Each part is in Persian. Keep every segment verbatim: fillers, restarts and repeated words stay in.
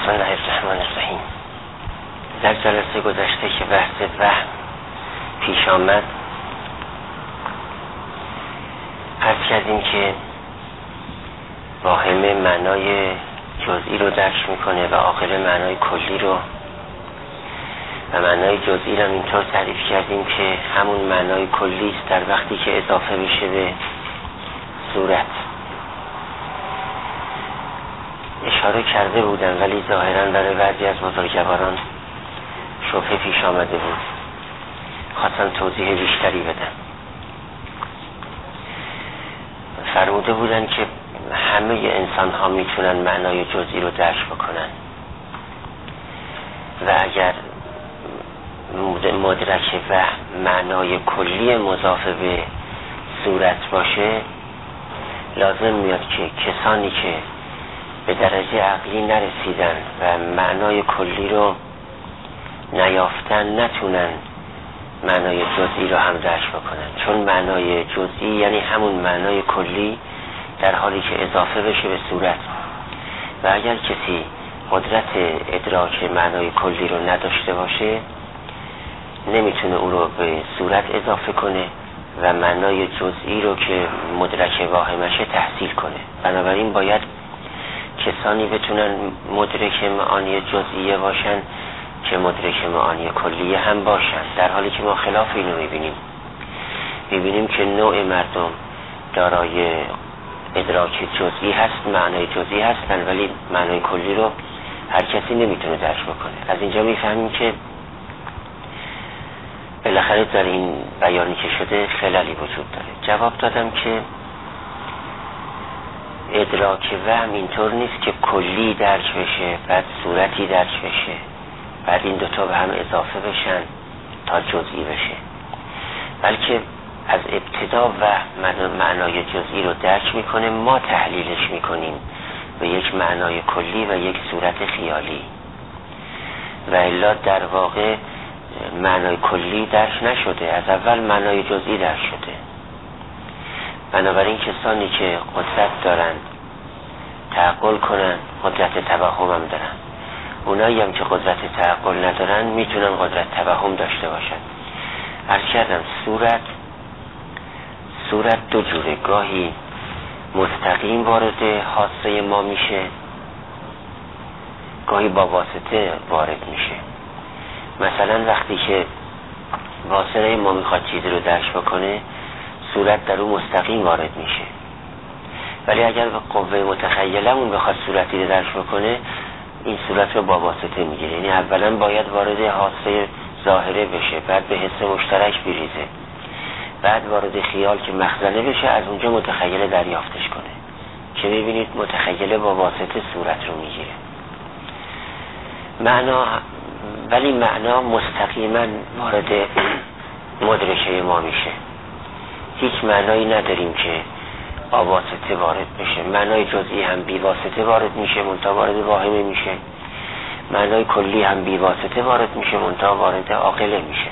بسم الله الرحمن الرحیم. در جلسه گذشته که بحث وهم پیش آمد عرض کردیم که واهمه معنای جزئی رو درک میکنه و عاقل معنای کلی رو، و معنای جزئی رو اینطور تعریف کردیم که همون معنای کلی است در وقتی که اضافه بشه به صورت. اشاره کرده بودن ولی ظاهراً برای بعضی از بزرگواران شبهه پیش آمده بود، خواستم توضیح بیشتری بدم. فرموده بودن که همه انسان ها میتونن معنای جزئی رو درک بکنن و اگر مدرک و معنای کلی مضاف به صورت باشه، لازم میاد که کسانی که به درجه عقلی نرسیدن و معنای کلی رو نیافتن نتونن معنای جزئی رو هم درک بکنن، چون معنای جزئی یعنی همون معنای کلی در حالی که اضافه بشه به صورت. و اگر کسی قدرت ادراک معنای کلی رو نداشته باشه، نمیتونه او رو به صورت اضافه کنه و معنای جزئی رو که مدرک واهمشه تحصیل کنه. بنابراین باید کسانی بتونن مدرک معانی جزئیه باشن که مدرک معانی کلیه هم باشن، در حالی که ما خلاف اینو میبینیم. میبینیم که نوع مردم دارای ادراک جزئی هست، معنای جزئی هستن، ولی معنای کلی رو هر کسی نمیتونه درک بکنه. از اینجا میفهمیم که بالاخره در این بیانی که شده خلالی وجود داره. جواب دادم که ادراک وهم اینطور نیست که کلی درک بشه بعد صورتی درک بشه بعد این دوتا به هم اضافه بشن تا جزئی بشه، بلکه از ابتدا وهم معنای جزئی رو درک میکنه، ما تحلیلش میکنیم به یک معنای کلی و یک صورت خیالی، و الا در واقع معنای کلی درک نشده، از اول معنای جزئی درک شده. بنابراین کسانی که قدرت دارن تعقل کنن قدرت توهم هم دارن، اونایی هم که قدرت تعقل ندارن میتونن قدرت توهم داشته باشن. عرض کردم صورت صورت دو جوره، گاهی مستقیم وارد حاسه ما میشه، گاهی با واسطه وارد میشه. مثلا وقتی که واسطه ما میخواد چیزی رو درک بکنه، صورت در اون مستقیم وارد میشه، ولی اگر به قوه متخیلمون بخواد صورتی رو درک بکنه، این صورت رو با واسطه میگیره. یعنی اولا باید وارد حاسه ظاهره بشه، بعد به حس مشترک بریزه، بعد وارد خیال که مخزنه بشه، از اونجا متخیله دریافتش کنه، که میبینید متخیله با واسطه صورت رو میگیره. معنا ولی معنا مستقیما وارد مدرکه ما میشه. هیچ معنایی نداریم که با واسطه وارد بشه. معنای جزئی هم بی واسطه وارد میشه منتها وارد واهمه میشه، معنای کلی هم بی واسطه وارد میشه منتها وارد عاقله میشه.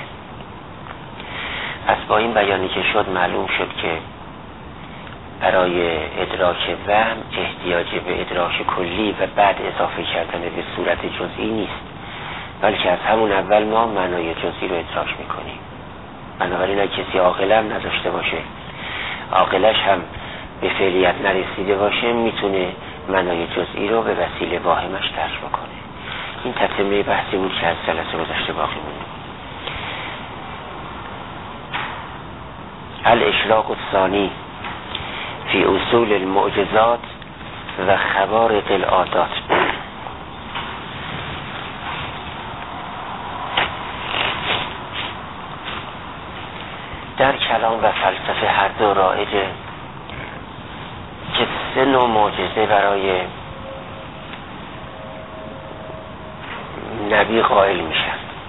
پس با این بیانی که شد معلوم شد که برای ادراک وهم احتیاج به ادراک کلی و بعد اضافه کردن به صورت جزئی نیست، بلکه از همون اول ما معنای جزئی رو ادراک میکنیم. بنابراین اگه کسی عاقله هم نداشته باشه، عاقلش هم به فعلیت نرسیده باشه، میتونه معنای جزئی رو به وسیله واهمش درک بکنه. این تتمه بحثی بود که از جلسه گذشته باقی مونده. الاشراق الثانی فی اصول المعجزات و خوارق العادات. در کلام و فلسفه هر دو رایجه که سه نوع معجزه برای نبی قائل میشن.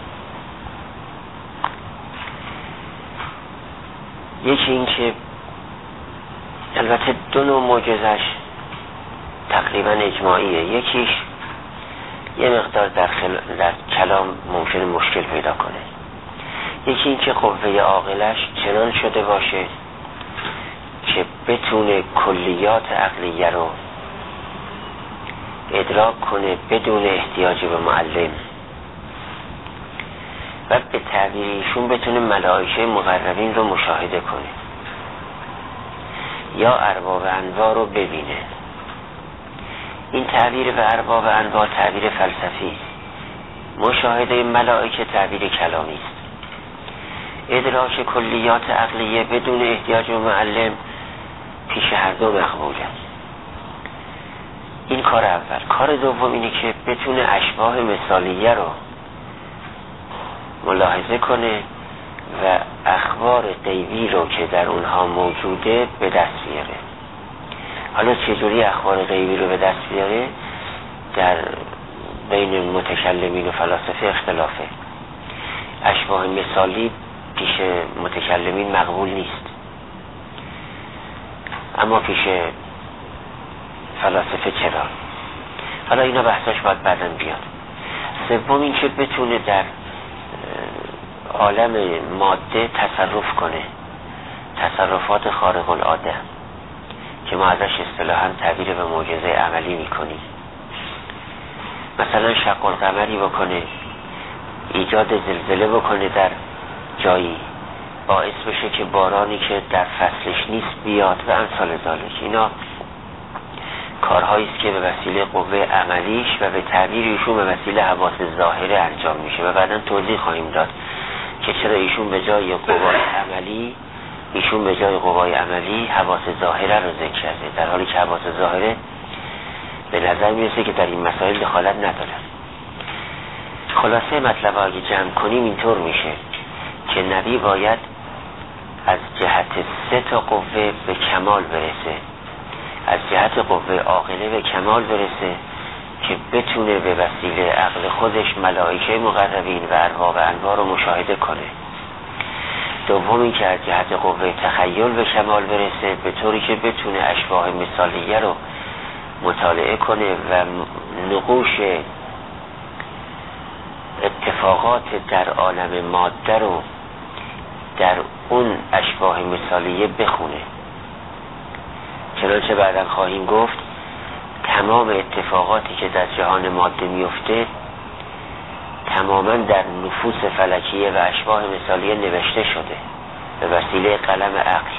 یکی این که البته دو نوع معجزش تقریبا اجماعیه، یکیش یه مقدار در, خل... در کلام ممکنه مشکل پیدا کنه. یکی این که قوه عاقلش چنان شده باشه که بتونه کلیات عقلیه رو ادراک کنه بدون احتیاج به معلم و به تعبیر ایشون بتونه ملائکه مقربین رو مشاهده کنه یا ارباب انواع رو ببینه. این تعبیر به ارباب انواع تعبیر فلسفی است. مشاهده ملائکه تعبیر کلامی است. ادراک کلیات عقلیه بدون احتیاج به معلم پیش هر دو مقبوله. این کار اول. کار دوم اینه که بتونه اشباح مثالیه رو ملاحظه کنه و اخبار غیبی رو که در اونها موجوده به دست بیاره. حالا چجوری اخبار غیبی رو به دست بیاره؟ در بین متکلمین و فلاسفه اختلافه. اشباح مثالی پیش متکلمین مقبول نیست، اما پیش فلاسفه چرا؟ حالا اینا بحثاش باید بعداً بیاد. سوم این که بتونه در عالم ماده تصرف کنه، تصرفات خارق العاده که ما ازش اصطلاحاً تعبیر به معجزه عملی میکنیم. مثلا شق القمری بکنه، ایجاد زلزله بکنه در جایی، باعث بشه که بارانی که در فصلش نیست بیاد و امثال ذالک. اینا کارهایی است که به وسیله قوه عملیش و به تعبیر ایشون به وسیله حواس ظاهره انجام میشه و بعداً توضیح خواهیم داد که چرا ایشون به جای قوای عملی ایشون به جای قوای عملی حواس ظاهره رو ذکر کرده، در حالی که حواس ظاهره به نظر میرسه که در این مسائل دخالت نداره. خلاصه مطلب اگه جمع کنیم اینطور میشه که نبی باید از جهت سه تا قوه به کمال برسه. از جهت قوه عاقله به کمال برسه که بتونه به وسیله عقل خودش ملائکه مقربین و ارباب انواع رو مشاهده کنه. دوم این که از جهت قوه تخیل به کمال برسه به طوری که بتونه اشباح مثالیه رو مطالعه کنه و نقوش اتفاقات در عالم ماده رو در اون اشباح مثالیه بخونه. چنانچه بعداً خواهیم گفت تمام اتفاقاتی که در جهان ماده میفته تماماً در نفوس فلکیه و اشباح مثالیه نوشته شده به وسیله قلم عقل،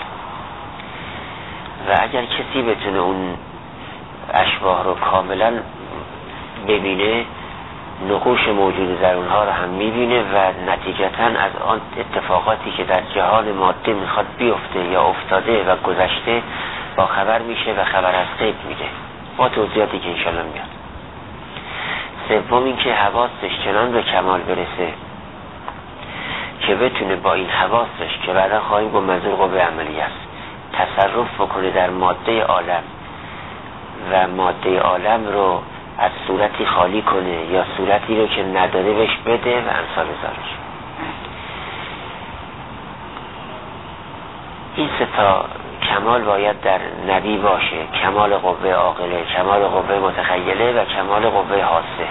و اگر کسی بتونه اون اشباح رو کاملاً ببینه نقوش موجود در اونها رو هم میبینه و نتیجتاً از آن اتفاقاتی که در جهان ماده میخواد بیفته یا افتاده و گذشته با خبر میشه و خبر از غیب میده با توضیحاتی که انشالله میاد. سوم این که حواسش چنان به کمال برسه که بتونه با این حواسش که بعدا خواهیم با منظور قوه عملی است تصرف بکنه در ماده عالم و ماده عالم رو از صورتی خالی کنه یا صورتی رو که نداره بهش بده و امثال ذالک. این سه تا کمال باید در نبی باشه: کمال قوه عاقله، کمال قوه متخیله و کمال قوه حاسه.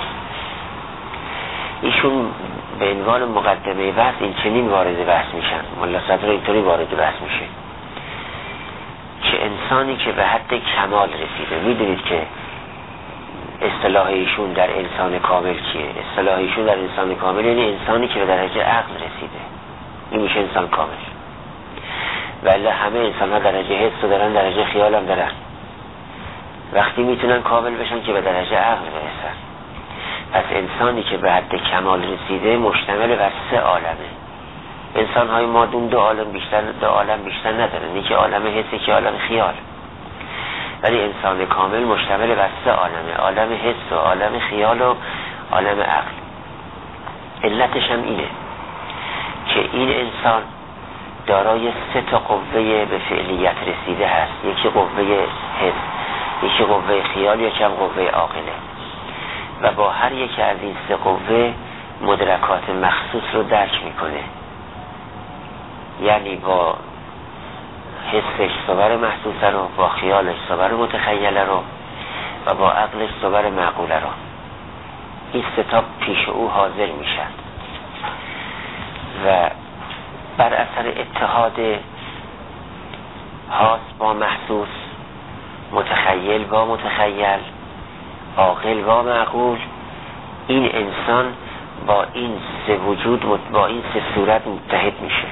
ایشون به عنوان مقدمه بحث این چنین وارد بحث میشن، ملا صدر اینطوری وارد بحث میشه که انسانی که به حد کمال رسیده، میدونید که اصطلاح ایشون در انسان کامل چیه؟ اصطلاح ایشون در انسان کامل یعنی انسانی که به درجه عقل رسیده، این میشه انسان کامل. ولی همه انسان ها درجه حس رو دارن، درجه خیال هم دارن. وقتی میتونن کامل بشن که به درجه عقل برسن. پس انسانی که به حد کمال رسیده مشتمل بر سه عالمه. انسان های مادون دو عالم بیشتر دو عالم بیشتر ندارن، یکی عالم حس، یکی عالم خیال. ولی انسان کامل مشتمل بر سه عالمه: عالم حس و عالم خیال و عالم عقل. علتش هم اینه که این انسان دارای سه تا قوه به فعلیت رسیده هست: یکی قوه حس، یکی قوه خیال، یکی هم قوه عاقله، و با هر یک از این سه قوه مدرکات مخصوص رو درک میکنه. یعنی با حسش صور محسوسه رو، با خیالش صور متخیله رو و با عقلش صور معقوله رو. این سه تا پیش او حاضر میشن و بر اثر اتحاد حاس با محسوس، متخیل با متخیل، عاقل و معقول، این انسان با این سه وجود، با این سه صورت متحد میشه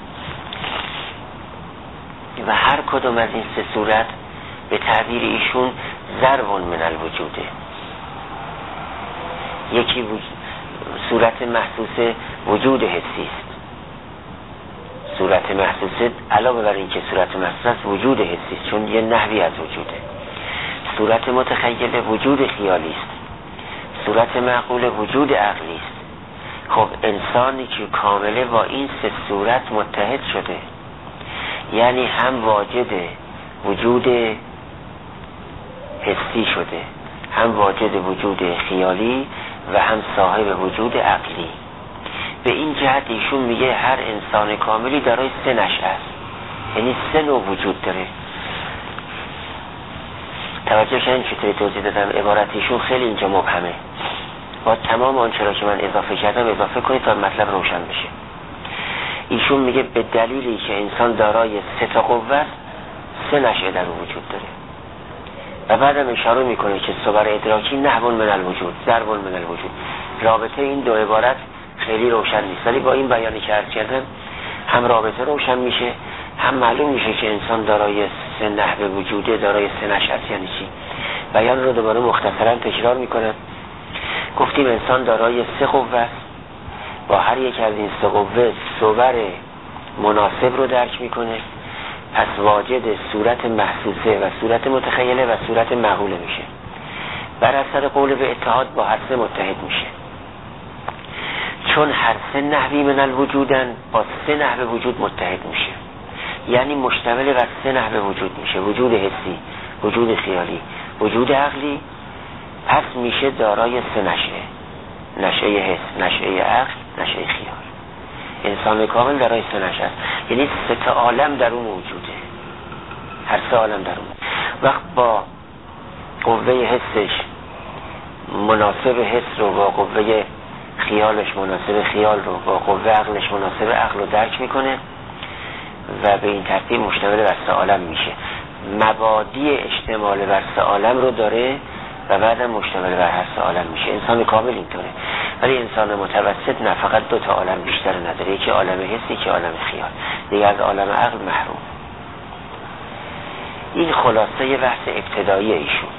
و هر کدوم از این سه صورت به تعبیر ایشون ضرب من الوجوده. یکی وجود صورت محسوس وجود حسی است، صورت محسوس علاوه بر این که صورت محسوس است وجود حسی است، چون یه نحوی از وجوده. صورت متخیل وجود خیالی است، صورت معقول وجود عقلی است. خب انسانی که کامله با این سه صورت متحد شده، یعنی هم واجد وجود حسی شده، هم واجد وجود خیالی و هم صاحب وجود عقلی. به این جهت ایشون میگه هر انسان کاملی دارای سه نشأه است، یعنی سه نوع وجود داره. توجه کردین چطوری توضیح دادم؟ عبارت ایشون خیلی اینجا مبهمه، با تمام آنچه را که من اضافه کردم اضافه کنید تا مطلب روشن بشه. ایشون میگه به دلیلی که انسان دارای سه تا قوه است، سه نشأه در اون وجود داره و بعدم اشاره میکنه که صور ادراکی نحو من الوجود، ضرب من الوجود. رابطه این دو عبارت خیلی روشن نیست، ولی با این بیانی که عرض کردم هم رابطه روشن میشه، هم معلوم میشه که انسان دارای سه نحو وجوده، دارای سه نشأه. یعنی چی؟ بیان رو دوباره مختصرا تکرار میکنم. گفتیم انسان دارای سه قوه است، با هر یک از این سه قوه صور مناسب رو درک میکنه، پس واجد صورت محسوسه و صورت متخیله و صورت معقوله میشه. بر اثر قول به اتحاد با هر سه متحد میشه، چون هر سه نحوی من الوجودن، با سه نحو وجود متحد میشه، یعنی مشتمل بر سه نحو وجود میشه، وجود حسی، وجود خیالی، وجود عقلی. پس میشه دارای سه نشأه، نشأه حس، نشأه عقل، نشأه خیال. انسان کامل دارای سه نشأه است، یعنی سه تا عالم در اون موجوده، هر سه عالم در اون. وقت با قوه حسش مناسب حس رو، با قوه خیالش مناسب خیال رو، با قوه عقلش مناسب عقل رو درک میکنه و به این ترتیب مشتمل بر سه عالم میشه. مبادی اشتمال بر سه عالم رو داره و بعدم مشتمل بر هر سه عالم میشه. انسان کامل اینطوره، ولی انسان متوسط نه، فقط دو تا عالم بیشتر نداره، یکی عالم حسی، یکی عالم خیال، دیگه از عالم عقل محروم. این خلاصه بحث ابتدایی ایشون،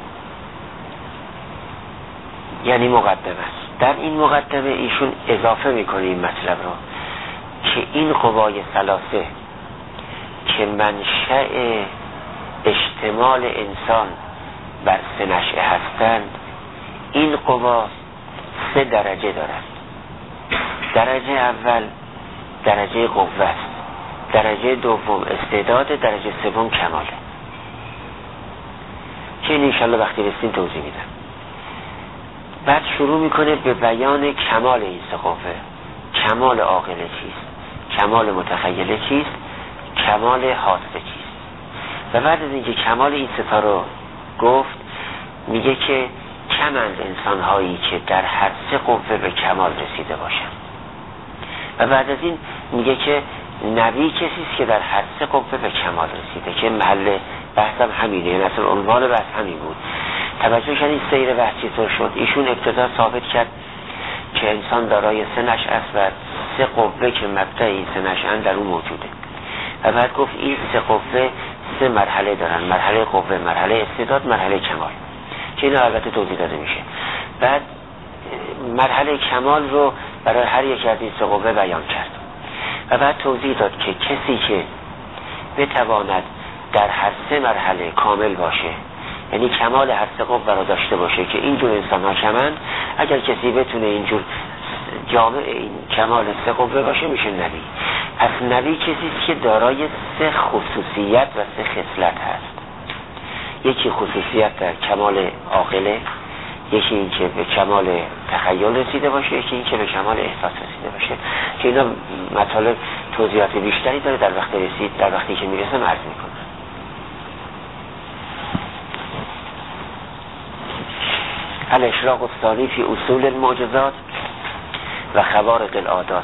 یعنی مقدمه است. در این مقدمه ایشون اضافه میکنه این مطلب رو که این قوای ثلاثه که منشأ اشتمال انسان بر سه نشأه هستند، این قوا سه درجه دارند. درجه اول درجه قوه است، درجه دوم استعداد، درجه سوم کماله، که این انشالله وقتی رسیم توضیح میدم. بعد شروع میکنه به بیان کمال این سه قوه. کمال عاقله چیست، کمال متخیله چیست، کمال حاسه چیست. و بعد از اینکه کمال این سه تا رو گفت، میگه که کمند انسان هایی که در هر سه قوه به کمال رسیده باشن. و بعد از این میگه که نبی کسی است که در هر سه قوه به کمال رسیده، که محل بحثم همینه، یعنی اصلا عنوان بحث همین بود. توجه کردین سیر بحث چطور شد؟ ایشون ابتدا ثابت کرد که انسان دارای سه نشأه است و سه قوه که مبدأ این سه نشأه در اون موجوده. و بعد گفت این سه قوه سه مرحله دارن، مرحله قوه، مرحله استعداد، مرحله کمال، که اینا البته توضیح داده میشه. بعد مرحله کمال رو برای هر یک از این سه قوه بیان کرد و بعد توضیح داد که کسی که بتواند در هر سه مرحله کامل باشه، یعنی کمال هر سه قوه را داشته باشه، که اینجور انسان ها کمند، اگر کسی بتونه اینجور جامع این کمال سه قوه باشه میشه نبی. پس نبی کسی که دارای سه خصوصیت و سه خصلت هست. یکی خصوصیت در کمال عاقله، یکی این که به کمال تخیل رسیده باشه، یکی این که به کمال احساس رسیده باشه، که اینا مطالب توضیحات بیشتری داره، در وقت رسید در وقتی که میرسم عرض میکنم. الاشراق الثانی فی اصول المعجزات و خوارق العادات.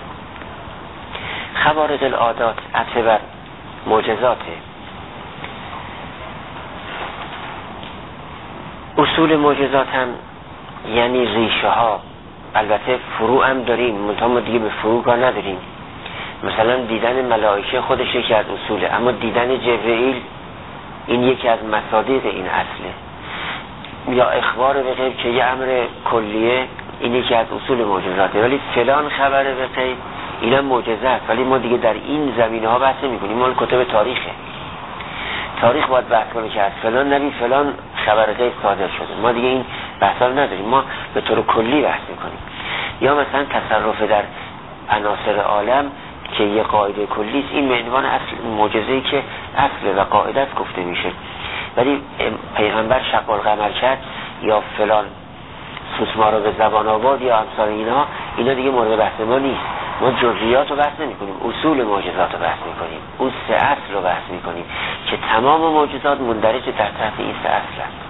خوارق العادات عطف بر معجزاته. اصول معجزات هم یعنی ریشه ها، البته فروع هم داریم، منتها ما دیگه به فروع کار نداریم. مثلا دیدن ملائکه خودش یکی از اصوله، اما دیدن جبرئیل این یکی از مصادیق این اصله. یا اخبار به غیب که یه امر کلیه، این یکی از اصول معجزاته. ولی فلان خبر به غیب اینا معجزه است، ولی ما دیگه در این زمینه ها بحث نمی‌کنیم. مال کتب تاریخه. تاریخ باید بحث کنه که از فلان نبی فلان خبر غیب صادر شده. ما دیگه این بحثا نداریم، ما به طور کلی بحث می‌کنیم. یا مثلا تصرف در عناصر عالم که یه قاعده کلی است، این به عنوان اصل معجزه‌ای که اصل و قاعده است گفته میشه. ولی پیغمبر شق القمر کرد یا فلان سوسمار رو به زبان آورد یا امثال اینا، اینا دیگه مورد بحث ما نیست. ما جزئیات رو بحث نمی کنیم، اصول معجزات رو بحث می کنیم، اون سه اصل رو بحث می کنیم که تمام معجزات مندرج در تحت این سه اصل است.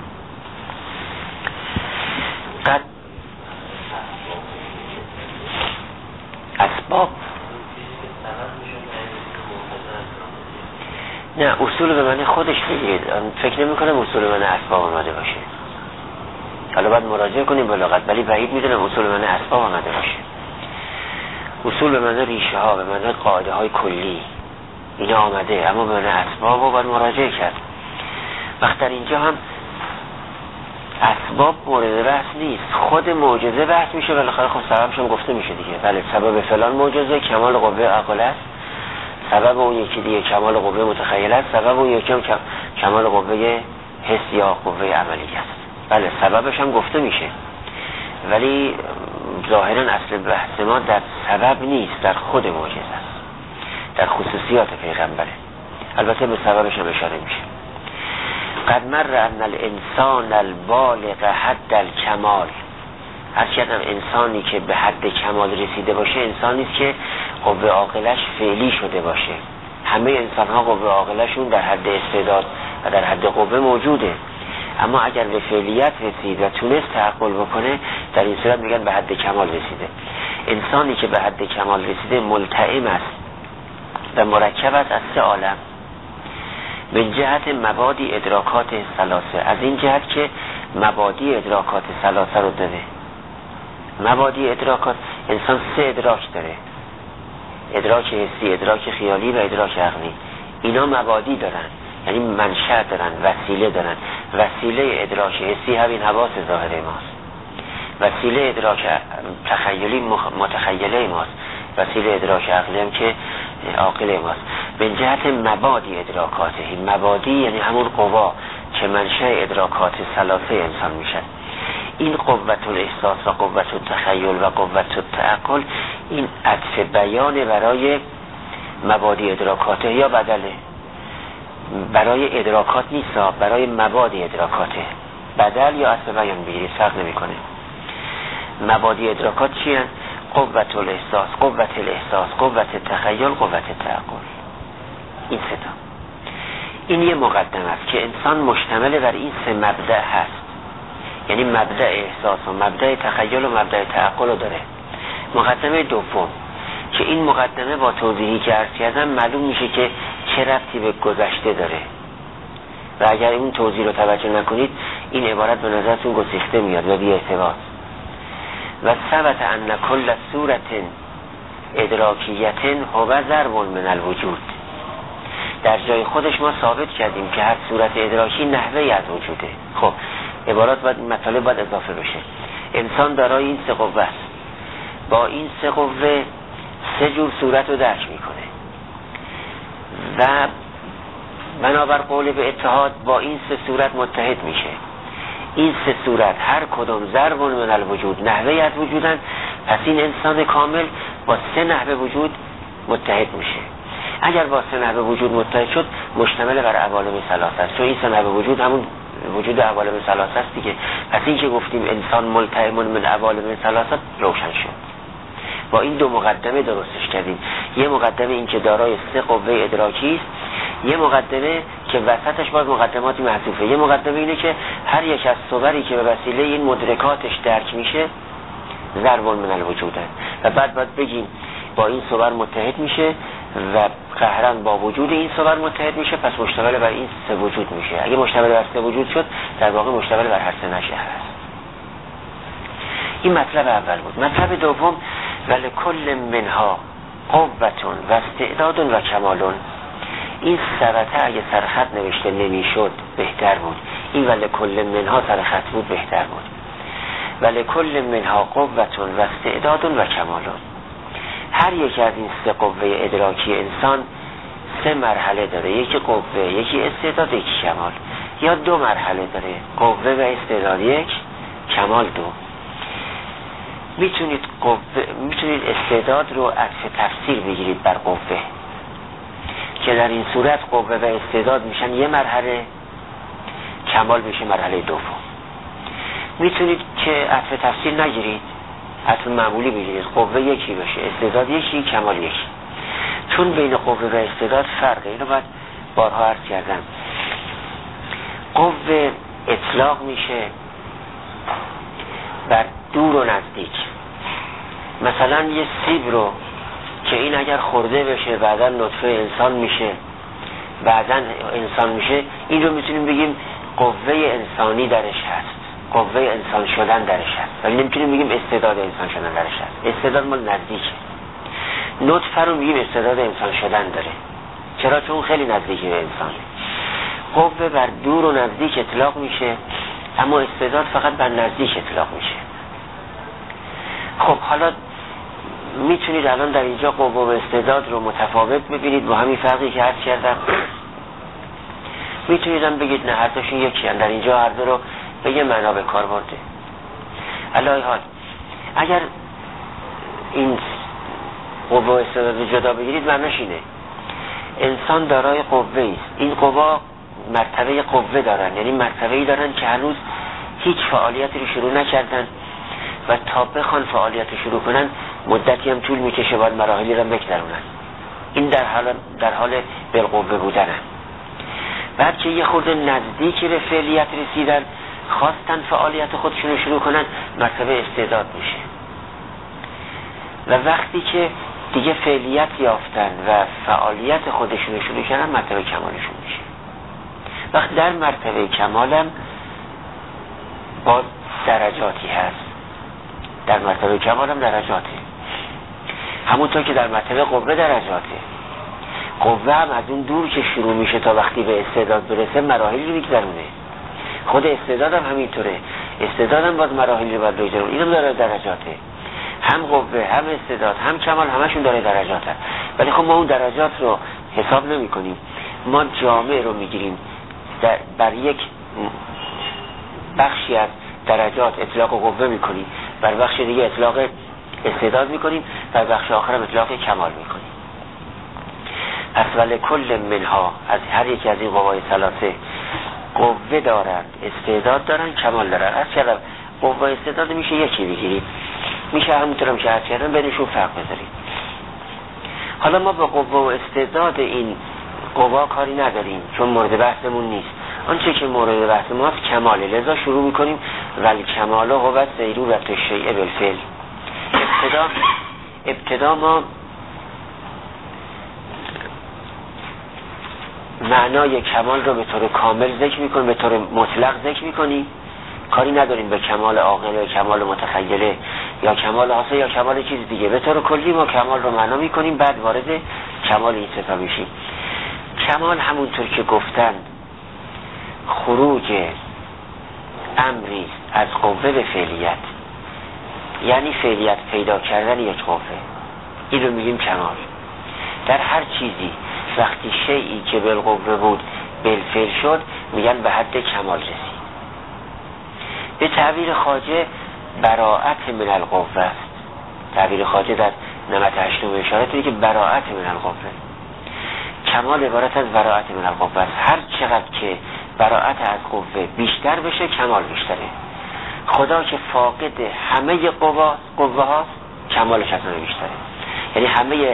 قد اسباب نه، اصول به معنی خودش بگید. فکر نمی کنم اصول به معنی اسباب آمده باشه. حالا باید مراجعه کنیم به لغت، ولی بعید میدونم اصول به معنی اسباب آمده باشه. اصول به معنی ریشه ها، به معنی قاعده های کلی اینا آمده، اما به معنی اسباب رو باید مراجعه کرد. وقت در اینجا هم اسباب مورد بحث نیست، خود معجزه بحث میشه. بالاخره خب سببش هم گفته میشه دیگه. بله سبب فلان معجزه کمال قوه عقل است، سبب اون یکی دیگه کمال قوه متخیل است، سبب اون یکی هم کمال قوه حس یا قوه عملی است. بله سببش هم گفته میشه، ولی ظاهرا اصل بحث ما در سبب نیست، در خود معجزه است، در خصوصیات پیغمبره. البته به سببش هم اشاره میشه. قد مر ان الانسان البالغ حد الکمال، هر کدام انسانی که به حد کمال رسیده باشه انسانی است که قوه عاقلش فعلی شده باشه. همه انسان ها قوه عاقلشون در حد استعداد و در حد قوه موجوده، اما اگر به فعلیت رسید و تونست تعقل بکنه، در این صورت میگن به حد کمال رسیده. انسانی که به حد کمال رسیده ملتئم است و مرکب است از سه عالم، من جهت مبادی ادراکات ثلاثه، از این جهت که مبادی ادراکات ثلاثه رو داره. مبادی ادراکات، انسان سه ادراک داره، ادراک حسی، ادراک خیالی و ادراک عقلی. اینا مبادی دارن، یعنی منشأ دارن، وسیله دارن. وسیله ادراک حسی همین حواس ظاهره ماست، وسیله ادراک تخیلی متخیله ماست، وسیله ادراک عقلی هم که عاقله ماست. به جهت مبادی ادراکاته، مبادی یعنی همون قوا که منشأ ادراکات ثلاثه انسان میشن. این قوت الاحساس و قوت التخیل و قوت التعقل، این عطف بیان برای مبادی ادراکاته یا بدله، برای ادراکات نیست، برای مبادی ادراکاته. بدل یا عطف بیان بگیری فرق نمیکنه. مبادی ادراکات چی هست؟ قوت الاحساس، قوت الاحساس، قوت تخیل، قوت تعقل. این سه تا، این یه مقدمه است که انسان مشتمل بر این سه مبدأ هست، یعنی مبدأ احساس و مبدأ تخیل و مبدأ تعقل رو داره. مقدمه دوم که این مقدمه با توضیحی که عرض کردم معلوم میشه که چه ربطی به گذشته داره، و اگر این توضیح رو توجه نکنید این عبارت به نظرتون گسیخته میاد و بی ارتباط. و ثبت ان کل صورت ادراکیت هو ضرب من الوجود، در جای خودش ما ثابت کردیم که هر صورت ادراکی نحوه‌ای از وجوده. خب عبارات باید مطالب باید اضافه بشه. انسان دارای این سه قوه است، با این سه قوه سه جور صورت رو درک میکنه و بنابر قول به اتحاد با این سه صورت متحد میشه. این سه صورت هر کدام ضرب من الوجود، نحوه از وجودن، پس این انسان کامل با سه نحوه وجود متحد میشه. اگر با سه نحوه وجود متحد شد مشتمل بر عوالم ثلاثه است، چون این سه نحوه وجود همون وجود عوالم ثلاثه است دیگه. پس این که گفتیم انسان ملتئم من عوالم ثلاثه روشن شد. با این دو مقدمه درستش کردیم. یه مقدمه این که دارای سه قوه ادراکی است، یه مقدمه که وسطش باز مقدماتی محذوفه. یه مقدمه اینه که هر یک از صوری که به وسیله این مدرکاتش درک میشه ضرب من الوجود است، و بعد باید بگیم با این صور متحد میشه و قهرن با وجود این صور متحد میشه، پس مشتمل بر این سه وجود میشه. اگه مشتمل بر سه وجود شد، در واقع مشتمل بر هر سه نشه هست. این مطلب اول بود. مطلب دوم، ولکل منها قوتون و استعداد و کمالون. این سبته اگه سرخط نوشته نمیشد بهتر بود، این ولکل منها سرخط بود بهتر بود. ولکل منها قوتون و استعداد و کمالون. هر یک از این سه قوه ادراکی انسان سه مرحله داره، یکی قوه، یکی استعداد، یکی کمال. یا دو مرحله داره، قوه و استعداد یک، کمال دو. میتونید قوه، میتونید استعداد رو عطف تفسیر بگیرید بر قوه، که در این صورت قوه و استعداد میشن یه مرحله، کمال میشه مرحله دوم. میتونید که عطف تفسیر نگیرید، عطف معمولی بگیرید، قوه یکی بشه، استعداد یکی، کمال یکی. چون بین قوه و استعداد فرقه، اینو باید بارها عرض کردم. قوه اطلاق میشه بر دور و نزدیک. مثلا یه سیب رو که این اگر خورده بشه بعدا نطفه انسان میشه، بعدا انسان میشه، این رو میتونیم بگیم قوه انسانی درش هست، قوه انسان شدن درش هست، ولی نمیتونیم بگیم استعداد انسان شدن درش هست. استعداد مال نزدیکه. نطفه رو میگیم استعداد انسان شدن داره. چرا؟ چون خیلی نزدیکه به انسان. قوه بر دور و نزدیک اطلاق میشه، اما استعداد فقط بر نزدیک اطلاق میشه. خب حالا میتونید الان در اینجا قوه و استعداد رو متفاوت ببینید با همین فرقی که عرض کردم. میتونید هم بگید نه هر دوشون یکی هستند، در اینجا هر دو رو به یه معنا به کار برده. علی حال اگر این قوه و استعداد جدا بگیرید معناش اینه انسان دارای قوه است. این قوا مرتبه قوه دارن، یعنی مرتبه‌ای دارن که هنوز هیچ فعالیتی رو شروع نکردن و تا بخوان فعالیت رو شروع کنن مدتی هم طول میکشه، باید مراحلی رو بگذرونن. این در حال در حال بالقوه بودنن. بعد که یه خورده نزدیکی به فعالیت رسیدن، خواستن فعالیت خودشون رو شروع کنن، مرتبه استعداد میشه. و وقتی که دیگه فعالیت یافتن و فعالیت خودشون رو شروع کردن، مرتبه کمالشون میشه. وقت در مرتبه کمالم باز درجاتی هست، در مرتبه کمالم درجاته، همونطور که در مرتبه قوه درجاته. قوه هم از اون دور که شروع میشه تا وقتی به استعداد برسه مراحلی رو میگذرونه. خود استعداد هم همینطوره، استعداد هم باز مراحلی رو باید بگذرونه. اینم داره درجاته، هم قوه هم استعداد هم کمال همشون داره درجات هست. ولی خب ما اون درجات رو حساب نمی کنیم، ما جامع رو میگیریم، بر یک بخشی از درجات اطلاق قوه میکنیم، بر بخش دیگه اطلاق استعداد میکنیم، بر بخش آخر هم اطلاق کمال میکنیم. پس ولی کل منها، از هر یک از این قوای ثلاثه قوه دارن، استعداد دارن، کمال دارن. از چرا قوه استعداد میشه یکی بگیریم، میشه همونطورم که عرض کردم بینشون فرق بذاریم. حالا ما با قوه و استعداد این قوا کاری نداریم چون مورد بحثمون نیست. آنچه که مورد بحث ماست کماله، لذا شروع میکنیم ولی کماله هو ضرورت الشیء بالفعل. ابتدا ابتدا ما معنای کمال رو به طور کامل ذکر میکنیم، به طور مطلق ذکر میکنیم، کاری نداریم به کمال عاقله، کمال متخیله یا کمال حاصل یا کمال چیز دیگه. به طور کلی ما کمال رو معنا میکنیم، بعد وارد کمال این ستا میشیم. کمال همونطور که گفتن خروج امری از قوه به فعلیت، یعنی فعلیت پیدا کردن یک قوه، این رو میگیم کمال. در هر چیزی وقتی شیئی که بالقوه بود بالفعل شد میگن به حد کمال رسید. به تعبیر خواجه براءت من القوه است. تعبیر خواجه در نمط هشتم اشاره توی که براءت من القوه، کمال عبارت از براءت من القوه است. هر چقدر که براءت از قوه بیشتر بشه کمال بیشتره. خدا که فاقد همه قوا قوه هاست کمالش اصلا بیشتره، یعنی همه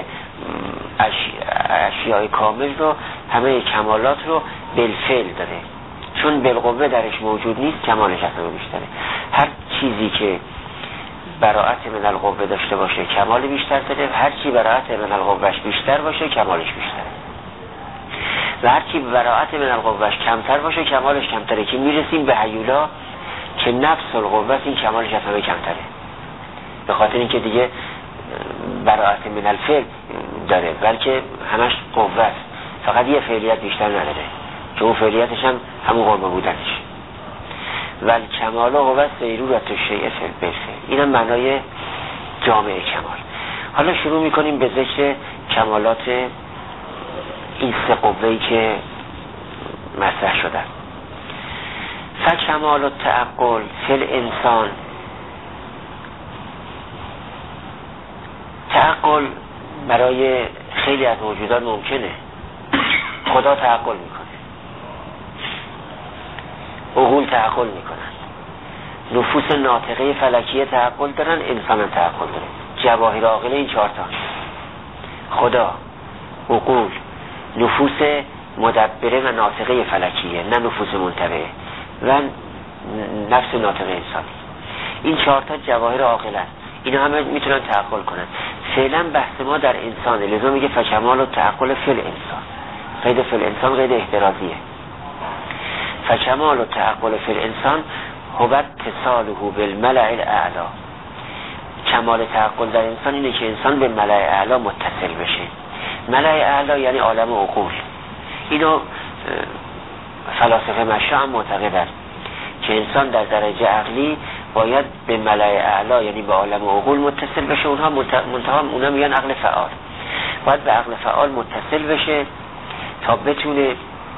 اشیاء کامل رو، همه کمالات رو بالفعل داره، چون بالقوه درش موجود نیست کمالش اصلا بیشتره. هر چیزی که براءت من القوه داشته باشه کمال بیشتر داره، هر چی براءت من القوهش بیشتر باشه کمالش بیشتره، و هر چی براءت من القوهش کمتر باشه کمالش کمتره، که میرسیم به هیولا که نفس القوه این کمالش از همه کمتره، به خاطر اینکه دیگه براءت من الفعل داره بلکه همش قوه است، فقط یه فعلیت بیشتر نداره که اون فعلیتش هم همون قوه بودنش. ول کمال قوه سیرورت الشیء فی الفعل، این هم معنای جامع کمال. حالا شروع میکنیم به ذکر کمالات این سه قوه‌ای که مطرح شدن. فکمال التعقل فی الانسان، تعقل برای خیلی از موجودات ممکنه، خدا تعقل میکنه، عقول تعقل میکنن، نفوس ناطقه فلکیه تعقل دارن، انسان هم تعقل داره. جواهر عاقله این چهارتا: خدا، عقول، نفوس مدبره و ناطقه فلکیه، نه نفوس منتبه، و نفس ناطقه انسانی. این چهارتا جواهر عاقله است، اینا همه میتونن تعقل کنن. فعلا بحث ما در انسانه، لذا میگه فکمال التعقل فی الانسان. قید فی الانسان قید احترازیه. فکمال التعقل فی الانسان هو اتصاله بالملأ الاعلی. کمال تعقل در انسان اینه که انسان به ملأ اعلی متصل بشه. ملأ اعلی یعنی عالم عقول. اینو فلاسفه مشرع هم معتقدند که انسان در درجه عقلی باید به ملأ اعلی یعنی به عالم عقول متصل بشه. اونها منتها اونها میگن عقل فعال، باید به عقل فعال متصل بشه تا بتونه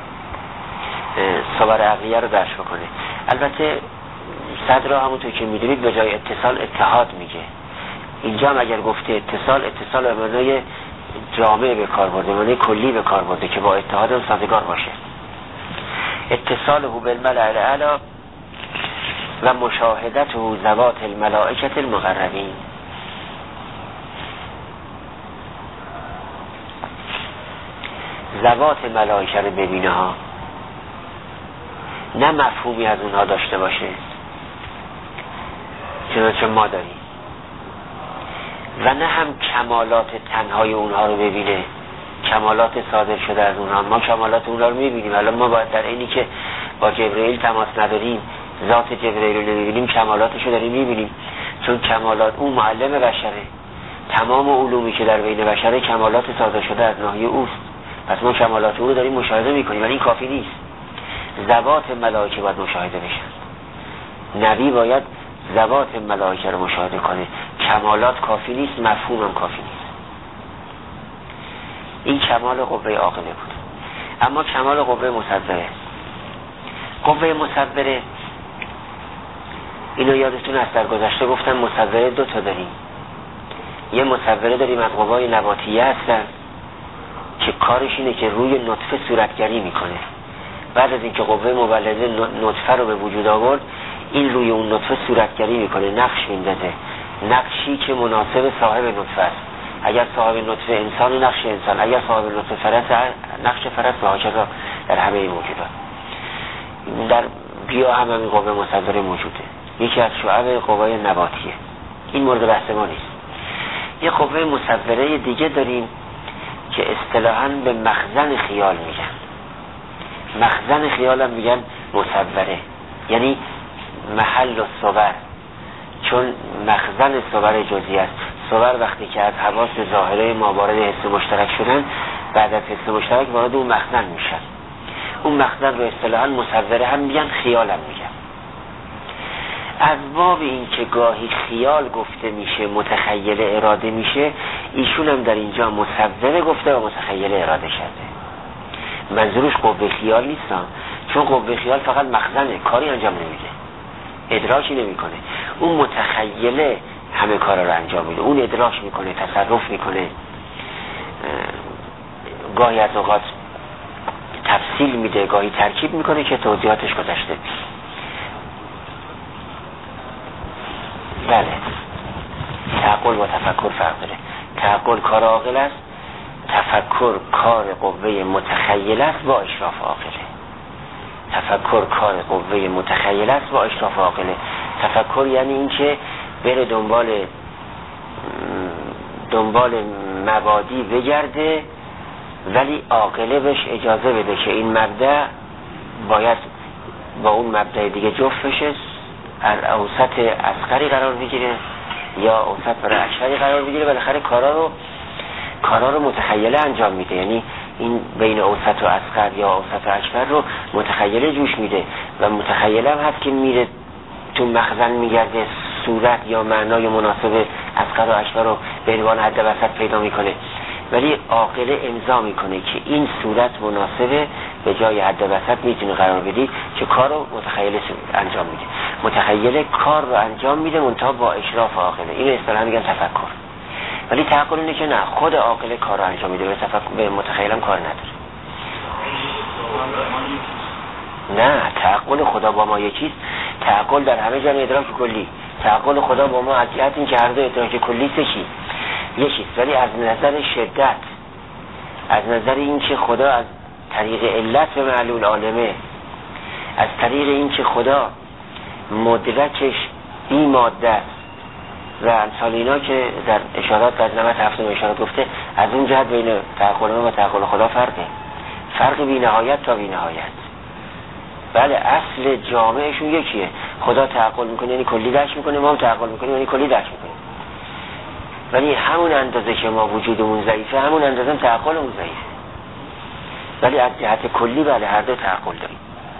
صور عقلیه رو درک بکنه. البته صدر همونطور که میدونید به جای اتصال اتحاد میگه. اینجا هم اگر گفته اتصال، اتصال به معنای جامع به کار برده، معنای کلی به کار برده که با اتحاد هم سازگار باشه. اتصاله بالملأ الاعلی و مشاهدته ذوات الملائکه المقربین. ذوات ملائکه رو ببینه ها، نه مفهومی از اونها داشته باشه چنانچه ما داریم، و نه هم کمالات تنهای اونها رو ببینه، کمالات صادر شده از اونها. ما کمالات اونها رو میبینیم، الان ما باید در اینی که با جبرئیل تماس نداریم، ذات جبرئیل رو نمیبینیم، کمالاتش رو داریم میبینیم، چون کمالات اون معلم بشره. تمام علومی که در بین بشره کمالات صادر شده از ناحیه اوست، پس ما کمالات او رو داریم مشاهده میکنیم، ولی این کافی نیست. ذوات ملائکه باید مشاهده بشن. نبی باید ذوات ملائکه رو مشاهده کنه. کمالات کافی نیست، مفهوم هم کافی نیست. این کمال قوه عاقله بود. اما کمال قوه مصوره، قوه مصوره اینو یادتون از در گذشته گفتم، مصوره دو تا داریم. یه مصوره داریم از قوای نباتیه هستن که کارش اینه که روی نطفه صورتگری میکنه. بعد از اینکه قوه مولده نطفه رو به وجود آورد، این روی اون نطفه صورتگری میکنه، نقش میندازه، نقشی که مناسب صاحب نطفه است. اگر صاحب نطفه انسان، نقش انسان، اگر صاحب نطفه فرس، نقش فرس، و هکذا در همه موجودات. در گیاه هم همین قوه مصوره موجوده، یکی از شعب قوای نباتیه. این مورد بحث ما نیست. یه قوه مصوره دیگه داریم که اصطلاحاً به مخزن خیال میگن. مخزن خیال هم میگن مصوره، یعنی محل الصور، چون مخزن صور جزئی است. صور وقتی که از حواس ظاهره ما وارد حس مشترک شدن، بعد از حس مشترک وارد اون مخزن میشن. اون مخزن رو اصطلاحاً مصوره هم میگن، خیال هم میگن. از باب این که گاهی خیال گفته میشه، متخیل اراده میشه، ایشون هم در اینجا مصوره گفته و متخیل اراده کرده. منظورش قوه خیال نیستم، چون قوه خیال فقط مخزنه، کاری انجام نمیده، ادراکی نمیکنه. اون متخیله همه کارا رو انجام میده، اون ادراک میکنه، تصرف میکنه، گاهی از اوقات تفصیل میده، گاهی ترکیب میکنه که توضیحاتش گذشته. بله، تعقل با تفکر فرق داره. تعقل کار عاقل است، تفکر کار قوه متخیل است با اشراف عاقله. تفکر کار قوه متخیل است با اشراف عاقله. تفکر یعنی این که بره دنبال دنبال مبادی بگرده، ولی عاقله بهش اجازه بده که این مبدأ باید با اون مبدأ دیگه جفت بشه، اوسط اصغری قرار بگیره یا اوسط برای اکبری قرار بگیره. بالاخره کارا رو کارا رو متخیله انجام میده، یعنی این بین اوسط و اصغر یا اوسط و اکبر رو متخیله جوش میده و متخیله هم هست که میره تو مخزن میگرده صورت یا معنای مناسب اصغر و اکبر رو به عنوان حد وسط پیدا میکنه، ولی عاقله امضا میکنه که این صورت مناسبه، به جای حد وسط میتونه قرار بدی که کار رو متخیله انجام میده. متخیله کار رو انجام میده منتها با اشراف عاقله. این اصطلاحا میگن تفکر. ولی تعقل اینه که نه، خود عاقله کار رو انجام میده، به تفکر به متخیلم کار نداره. نه، تعقل خدا با ما یکیست. تعقل در همه جای ادراک کلی. تعقل خدا با ما از جهت این که هر دو ادراک کلی سشی یکیست، ولی از نظر شدت، از نظر این که خدا از طریق علت به معلول عالمه، از طریق این که خدا مدرکش بی ماده و امثال اینا که در اشارات در نمت هفتم اشارات گفته، از اون جهت بین تعقل ما و تعقل خدا فرقه، فرق بی نهایت تا بی نهایت. بله، اصل جامعشون یکیه. خدا تعقل میکنه یعنی کلی درک میکنه، ما هم تعقل میکنیم یعنی کلی درک میکنیم، ولی همون اندازه که ما وجودمون ضعیفه همون اندازه تعقلمون ضعیفه، ولی از جهت کلی بله هر دو تعقل داریم.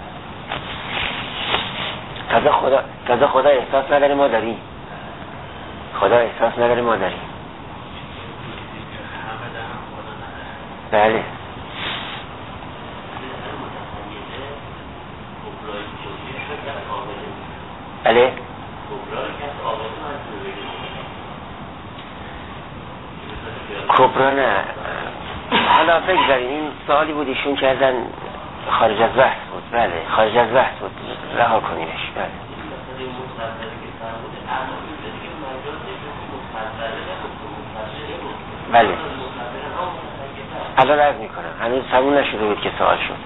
تازه خدا تازه خدا احساس نداره ما داریم، خدا احساس نداره ما داریم. بله بله کبرا نه. حالا بگذاریم این سوالی بود ایشون کردن خارج از بحث بود. بله خارج از بحث بود، رها کنیمش. بله بله الان عرض میکنم، هنوز تموم نشده بود که سوال شد.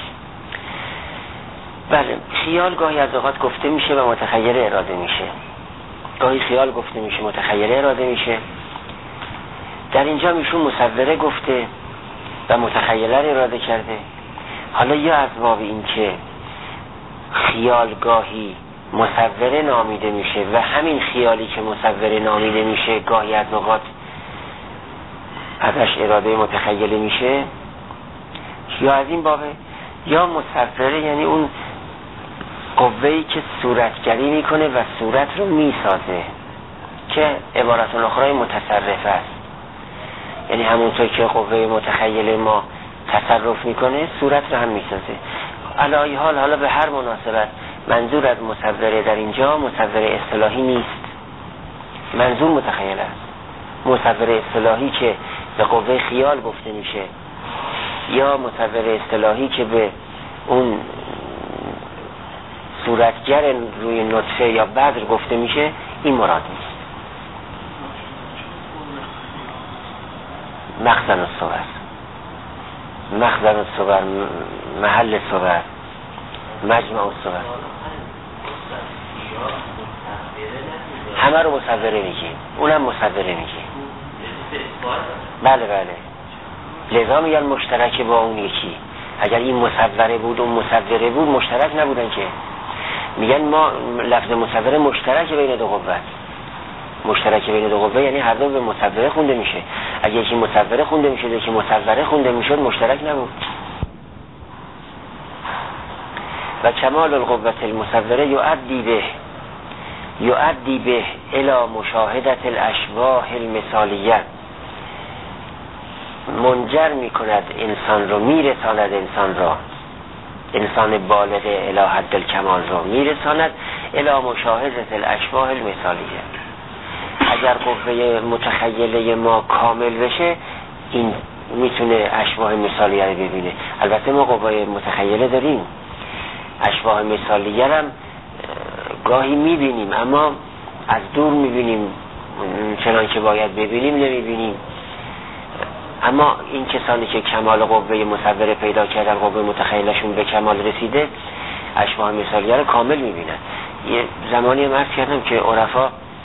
بله، خیال گاهی از اوقات گفته میشه و متخیل اراده میشه، گاهی خیال گفته میشه متخیل اراده میشه. در اینجا میشون مصوره گفته و متخیله اراده کرده. حالا یا از باب این که خیال گاهی مصوره نامیده میشه و همین خیالی که مصوره نامیده میشه گاهی از اوقات ازش اراده متخیله میشه، یا از این بابه یا مصوره یعنی اون قوه‌ای که صورتگری میکنه و صورت رو میسازه که عبارت الاخرى متصرف است، یعنی همونطور که قوه متخیل ما تصرف میکنه صورت رو هم میسازه. علی حال حالا به هر مناسبت منظور از مصوره در اینجا مصوره اصطلاحی نیست، منظور متخیل است. مصوره اصطلاحی که به قوه خیال گفته میشه یا مصوره اصطلاحی که به اون صورتگر روی نطفه یا بدر گفته میشه، این مراد نیست. مخزن الصور، مخزن الصور، محل صور، مجمع الصور، همه رو مصوره میگیم، اونم مصوره میگیم. بله بله، لذا میگن مشترک با اون یکی. اگر این مصوره بود اون مصوره بود مشترک نبودن که. میگن ما لفظ مصوره مشترک بین دو قوه، مشترک بین دو قوه یعنی هر دو به مصوره خونده میشه. اگه یکی مصوره خونده میشد یکی مصوره خونده میشد مشترک نبود. و کمال القوة المصوره یؤدی به یؤدی به الی مشاهدت الاشباح المثالیه، منجر میکند انسان رو، میرساند انسان را، انسان بالغ الی حد الکمال رو میرساند الی مشاهدت الاشباح المثالیه. اگر قوه متخیله ما کامل بشه این میتونه اشباح مثالیه رو ببینه. البته ما قوه متخیله داریم، اشباح مثالیه هم گاهی میبینیم اما از دور میبینیم، چنان که باید ببینیم نمیبینیم. اما این کسانی که کمال قوه مصوره پیدا کردن، قوه متخیلشون به کمال رسیده، اشباح مثالیه رو کامل میبینن. یه زمانی هم عرض کردم که عرفا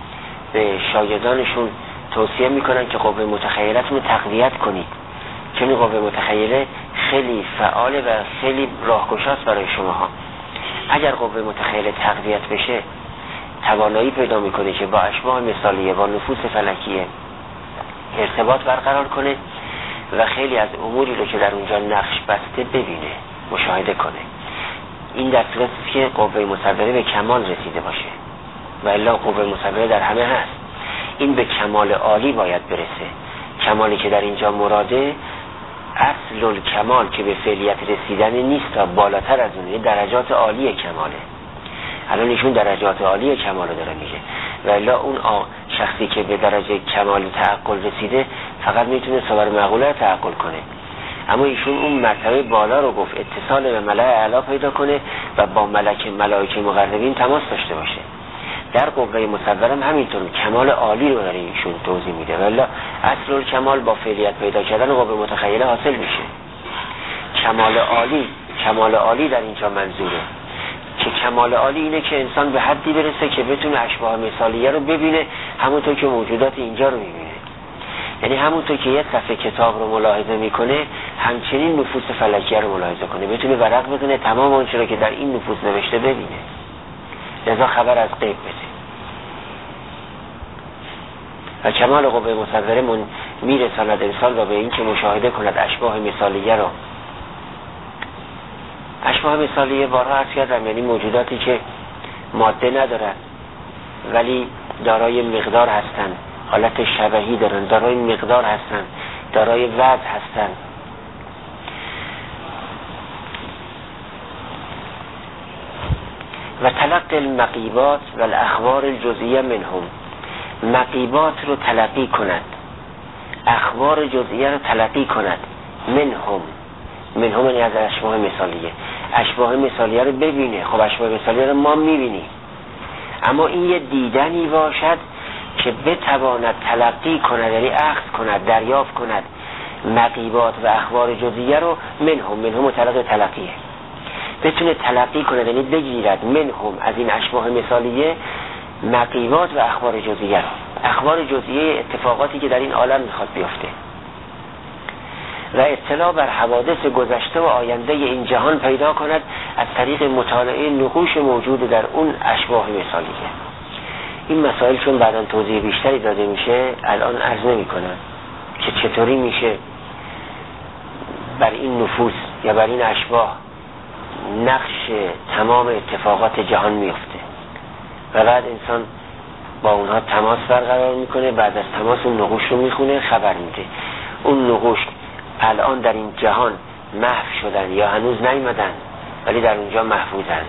به شاگردانشون توصیه میکنن که قوه متخیلتون رو تقویت کنید، چون قوه متخیله خیلی فعاله و خیلی راهگشاست برای شماها. اگر قوه متخیله تقویت بشه توانایی پیدا میکنه که با اشباح مثالیه، با نفوس فلکیه ارتباط برقرار کنه و خیلی از اموری رو که در اونجا نقش بسته ببینه، مشاهده کنه. این در صورتی که قوه مصوره به کمال رسیده باشه، و الا قوه مصوره در همه هست. این به کمال عالی باید برسه. کمالی که در اینجا مراده اصل الکمال که به فعلیت رسیدن نیست، تا بالاتر از اونه درجات عالی کماله. الان ایشون درجات عالی کمال رو داره میگه، و الا اون شخصی که به درجه کمال تعقل رسیده فقط میتونه صور معقوله رو تعقل کنه، اما ایشون اون مرتبه بالا رو گفت، اتصال به ملأ اعلی پیدا کنه و با ملک ملائکه مقربین تماس داشته باشه. در قوه مصورم همینطور کمال عالی رو داره ایشون توضیح میده، ولی اصل الکمال با فعلیت پیدا کردن قوه متخیله حاصل میشه. کمال عالی، کمال عالی در اینجا منظوره که کمال عالی اینه که انسان به حدی برسه که بتونه اشباح مثالیه رو ببینه همونطور که موجودات اینجا رو میبینه. یعنی همونطور که یک صفحه کتاب رو ملاحظه میکنه همچنین نفوس فلکیه رو ملاحظه کنه، بتونه ورق بزنه تمام اون چیزی که در این نفوس نوشته ببینه، لذا خبر از غیب بده. و کمال قوه مصوره من میرساند انسان را به این که مشاهده کند اشباح مثالیه را. اشباح مثالیه بارها عرض کردم، یعنی موجوداتی که ماده ندارن ولی دارای مقدار هستن، حالت شبهی دارن، دارای مقدار هستن، دارای وضع هستن. و تلقی المغیبات و الاخبار الجزئیه منهم، مغیبات رو تلقی کند، اخبار جزئیه رو تلقی کند، منهم، منهم یعنی از اشباح مثالیه، اشباح مثالیه رو ببینه. خب اشباح مثالیه رو ما میبینیم، اما این یه دیدنی باشد که بتواند تلقی کند، یعنی اخذ کند، دریافت کند مغیبات و اخبار جزئیه رو منهم، منهم متعلق تلقیه، بتونه تلقی کند، یعنی بگیرد منهم از این اشباح مثالیه مغیبات و اخبار جزئیه رو، اخبار جزئیه اتفاقاتی که در این عالم میخواد بیفته و اطلاع بر حوادث گذشته و آینده این جهان پیدا کند از طریق مطالعه نقوش موجود در اون اشباح مثالیه. این مسائل چون بعداً توضیح بیشتری داده میشه الان عرض نمی کنم که چطوری میشه بر این نفوس یا بر این اشباح نقش تمام اتفاقات جهان میفته و بعد انسان با اونها تماس برقرار میکنه، بعد از تماس اون نقوش رو میخونه، خبر میده. اون نقوش الان در این جهان محو شدن یا هنوز نیامدن ولی در اونجا محفوظند،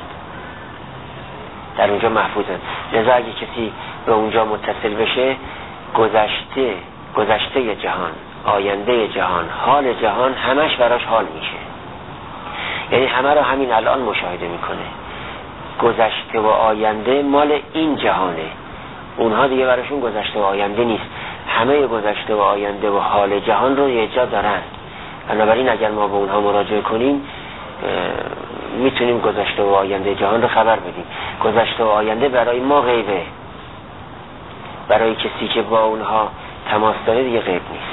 در اونجا محفوظند. لذا اگه کسی به اونجا متصل بشه گذشته گذشته جهان، آینده جهان، حال جهان همش براش حال میشه، یعنی همه رو همین الان مشاهده میکنه. گذشته و آینده مال این جهانه، اونها دیگه براشون گذشته و آینده نیست، همه گذشته و آینده و حال جهان رو یه جا دارن. بنابراین اگر ما به اونها مراجعه کنیم میتونیم گذشته و آینده جهان رو خبر بدیم. گذشته و آینده برای ما غیبه، برای کسی که با اونها تماس داره دیگه غیب نیست.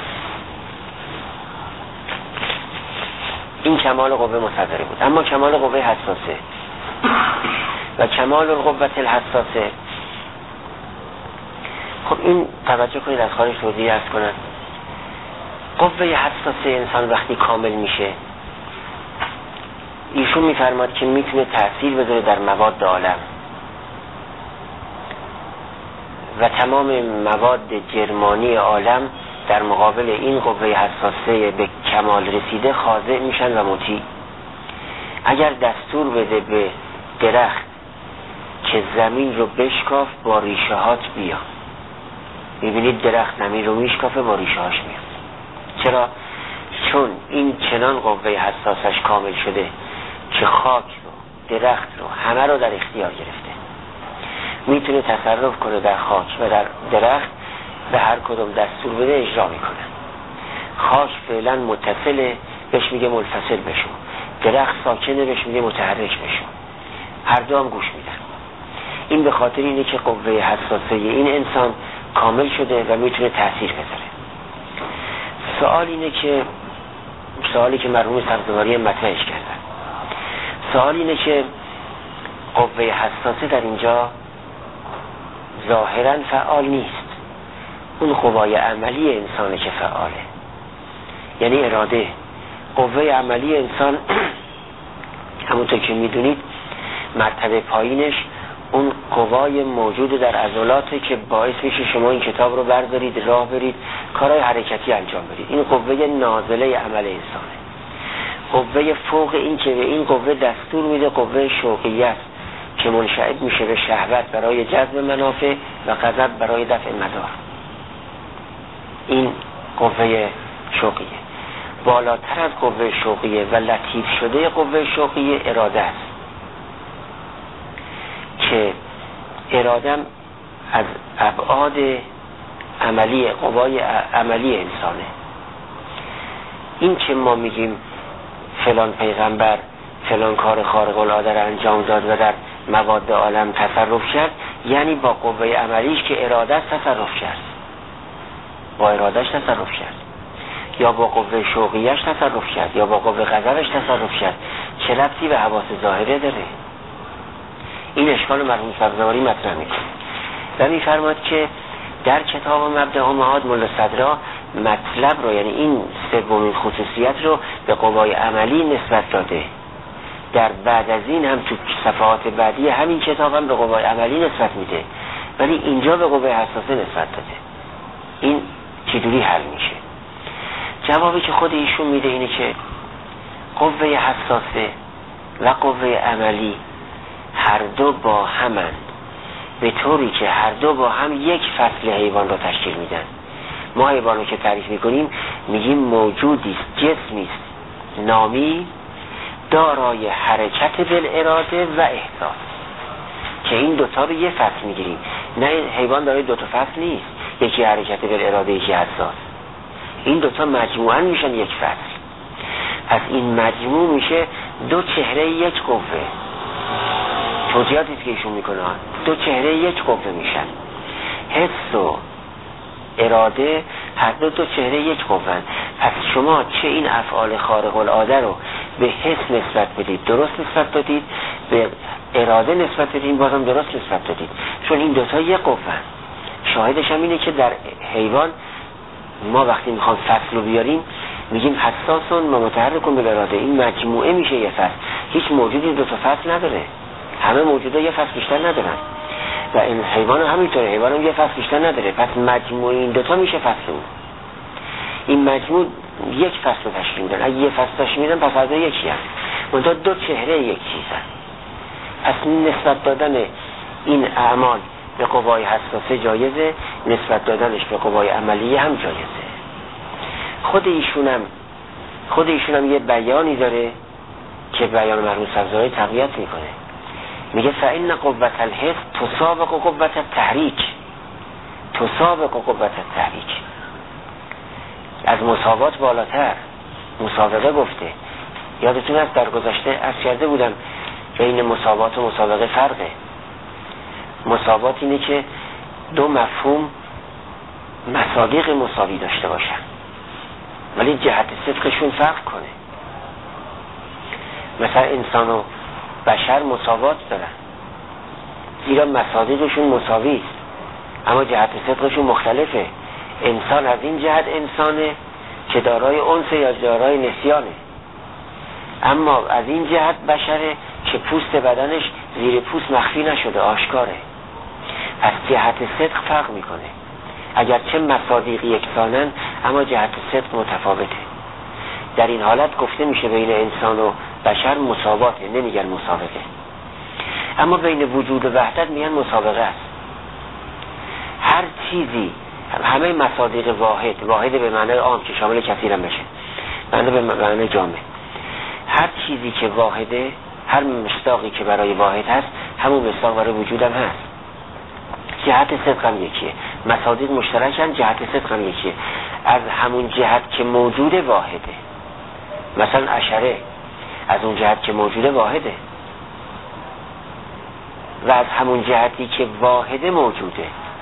این کمال قوه مصوره بود. اما کمال قوه حساسه و کمال القوة الحساسه، خب این توجه کنید از خارج توضیح عرض کنن. قوه حساسه انسان وقتی کامل میشه ایشون میفرماد که میتونه تأثیر بذاره در مواد عالم و تمام مواد جرمانی عالم در مقابل این قوه حساسه به کمال رسیده خاضع میشن و مطیع. اگر دستور بده به درخت که زمین رو بشکاف با ریشه هات بیا، میبینید درخت زمین رو میشکافه با ریشه هاش میاد. چرا؟ چون این چنان قوه حساسش کامل شده که خاک رو، درخت رو، همه رو در اختیار گرفته، میتونه تصرف کنه در خاک و در درخت، به هر کدوم دستور بده اجرا میکنه. خاک فعلا متصله بهش میگه منفصل بشو، درخت ساکنه بهش میگه متحرک بشو، هر دو هم گوش میدن. این به خاطر اینه که قوه حساسه این انسان کامل شده و میتونه تأثیر بذاره. سوال اینه که سوالی که مرحوم سبزواری مطرحش کردن، سوال اینه که قوه حساسه در اینجا ظاهرا فعال نیست، اون قوای عملی انسانه که فعاله، یعنی اراده. قوه عملی انسان همونطور که میدونید مرتبه پایینش اون قوای موجود در عضلاته که باعث میشه شما این کتاب رو بردارید، راه برید، کارهای حرکتی انجام بدید. این قوه نازله عمل انسانه. قوه فوق این که به این قوه دستور میده قوه شوقیه است که منشعب میشه به شهوت برای جذب منافع و غضب برای دفع مضار. این قوه شوقیه. بالاتر از قوه شوقیه و لطیف شده قوه شوقیه اراده است که اراده از ابعاد عملی قوای عملی انسانه. این که ما میگیم فلان پیغمبر فلان کار خارق العاده را انجام داد و در مواد عالم تصرف کرد، یعنی با قوه عملیش که اراده است تصرف کرد، با ارادهش تصرف کرد، یا با قوه شوقیش تصرف کرد، یا با قوه غضبش تصرف کرد. چه ربطی به حواس ظاهره داره؟ این اشکال مرحوم سبزواری مطرح میکنه و میفرماد که در کتاب مبدأ و معاد ملا صدرا مطلب رو، یعنی این سومین خصوصیت رو به قوای عملی نسبت داده. در بعد از این هم تو صفحات بعدی همین کتاب هم به قوای عملی نسبت میده، ولی اینجا به قوه حساسه نسبت داده. این چجوری حل میشه؟ جوابی که خود ایشون میده اینه که قوه حساسه و قوه عملی هر دو با همند، به طوری که هر دو با هم یک فصل حیوان را تشکیل میدن. ما حیوان رو که تعریف میکنیم میگیم موجودی است، جسمی است نامی دارای حرکت بالاراده و احساس، که این دوتا رو یه فصل میگیریم. نه، حیوان دارای دوتا فصل نیست، یکی حرکت بالاراده یکی احساس. این دوتا مجموعاً میشن یک فصل. پس این مجموع میشه دو چهره یک قوه. توضیحاتی که ایشون میکنه دو چهره یک قوه میشن. حس و اراده هر دو دو چهره یک قوه. پس شما چه این افعال خارق العاده رو به حس نسبت بدید درست نسبت دادید، به اراده نسبت بدید بازم درست نسبت دادید، چون این دوتا یک قوه. شاهدش هم اینه که در حیوان ما وقتی میخوام فصل رو بیاریم میگیم حساسون ما متحرکون به اراده. این مجموعه میشه یه فصل. هیچ موجودی دو تا فصل نداره، همه موجودا یه فصل بیشتر ندارن و این حیوان هم همینطوره، حیوان هم یه فصل بیشتر نداره. پس مجموعه این دوتا میشه فصل اون. این مجموع یک فصل رو تشکیل میدن. اگه یه فصل تشکیل میدن پس از یکی هم منتها دو چهره یک چیزن. پس نسبت دادن این اعمال به قوای حساسه جایزه، نسبت دادنش به قوای عملیه هم جایزه. خود ایشونم خود ایشونم یه بیانی داره که بیان مرحوم سبزواری تقویت میکنه. میگه فإن قوة الحس تسابق قوة التحریک، تسابق قوة التحریک، از مساوات بالاتر. مسابقه گفته، یادتون هست در گذشته عرض کرده بودم بین مساوات و مسابقه فرقه. مساوات اینه که دو مفهوم مصادیق مساوی داشته باشن ولی جهت صدقشون فرق کنه. مثلا انسان و بشر مساوات دارن زیرا مصادیقشون مساوی است، اما جهت صدقشون مختلفه. انسان از این جهت انسانه که دارای انس یا دارای نسیانه، اما از این جهت بشره که پوست بدنش زیر پوست مخفی نشده، آشکاره. پس جهت صدق فرق میکنه. اگرچه مصادیق یکسانن اما جهت صدق متفاوته. در این حالت گفته میشه بین انسان و بشر مساواته، نمیگن مسابقه. اما بین وجود و وحدت میگن مسابقه است. هر چیزی، همه مصادیق واحد، واحد به معنی عام که شامل کثیر هم بشه، معنی به معنی جامع. هر چیزی که واحده، هر مصداقی که برای واحد هست همون مصداق برای وجود هم هست. جهت صدق هم یکیه، مصادیق مشترکن، جهت صدق هم یکیه. از همون جهت که موجود واحده، مثلا اشره از اون جهت که موجوده واحده و از همون جهتی که واحده موجوده.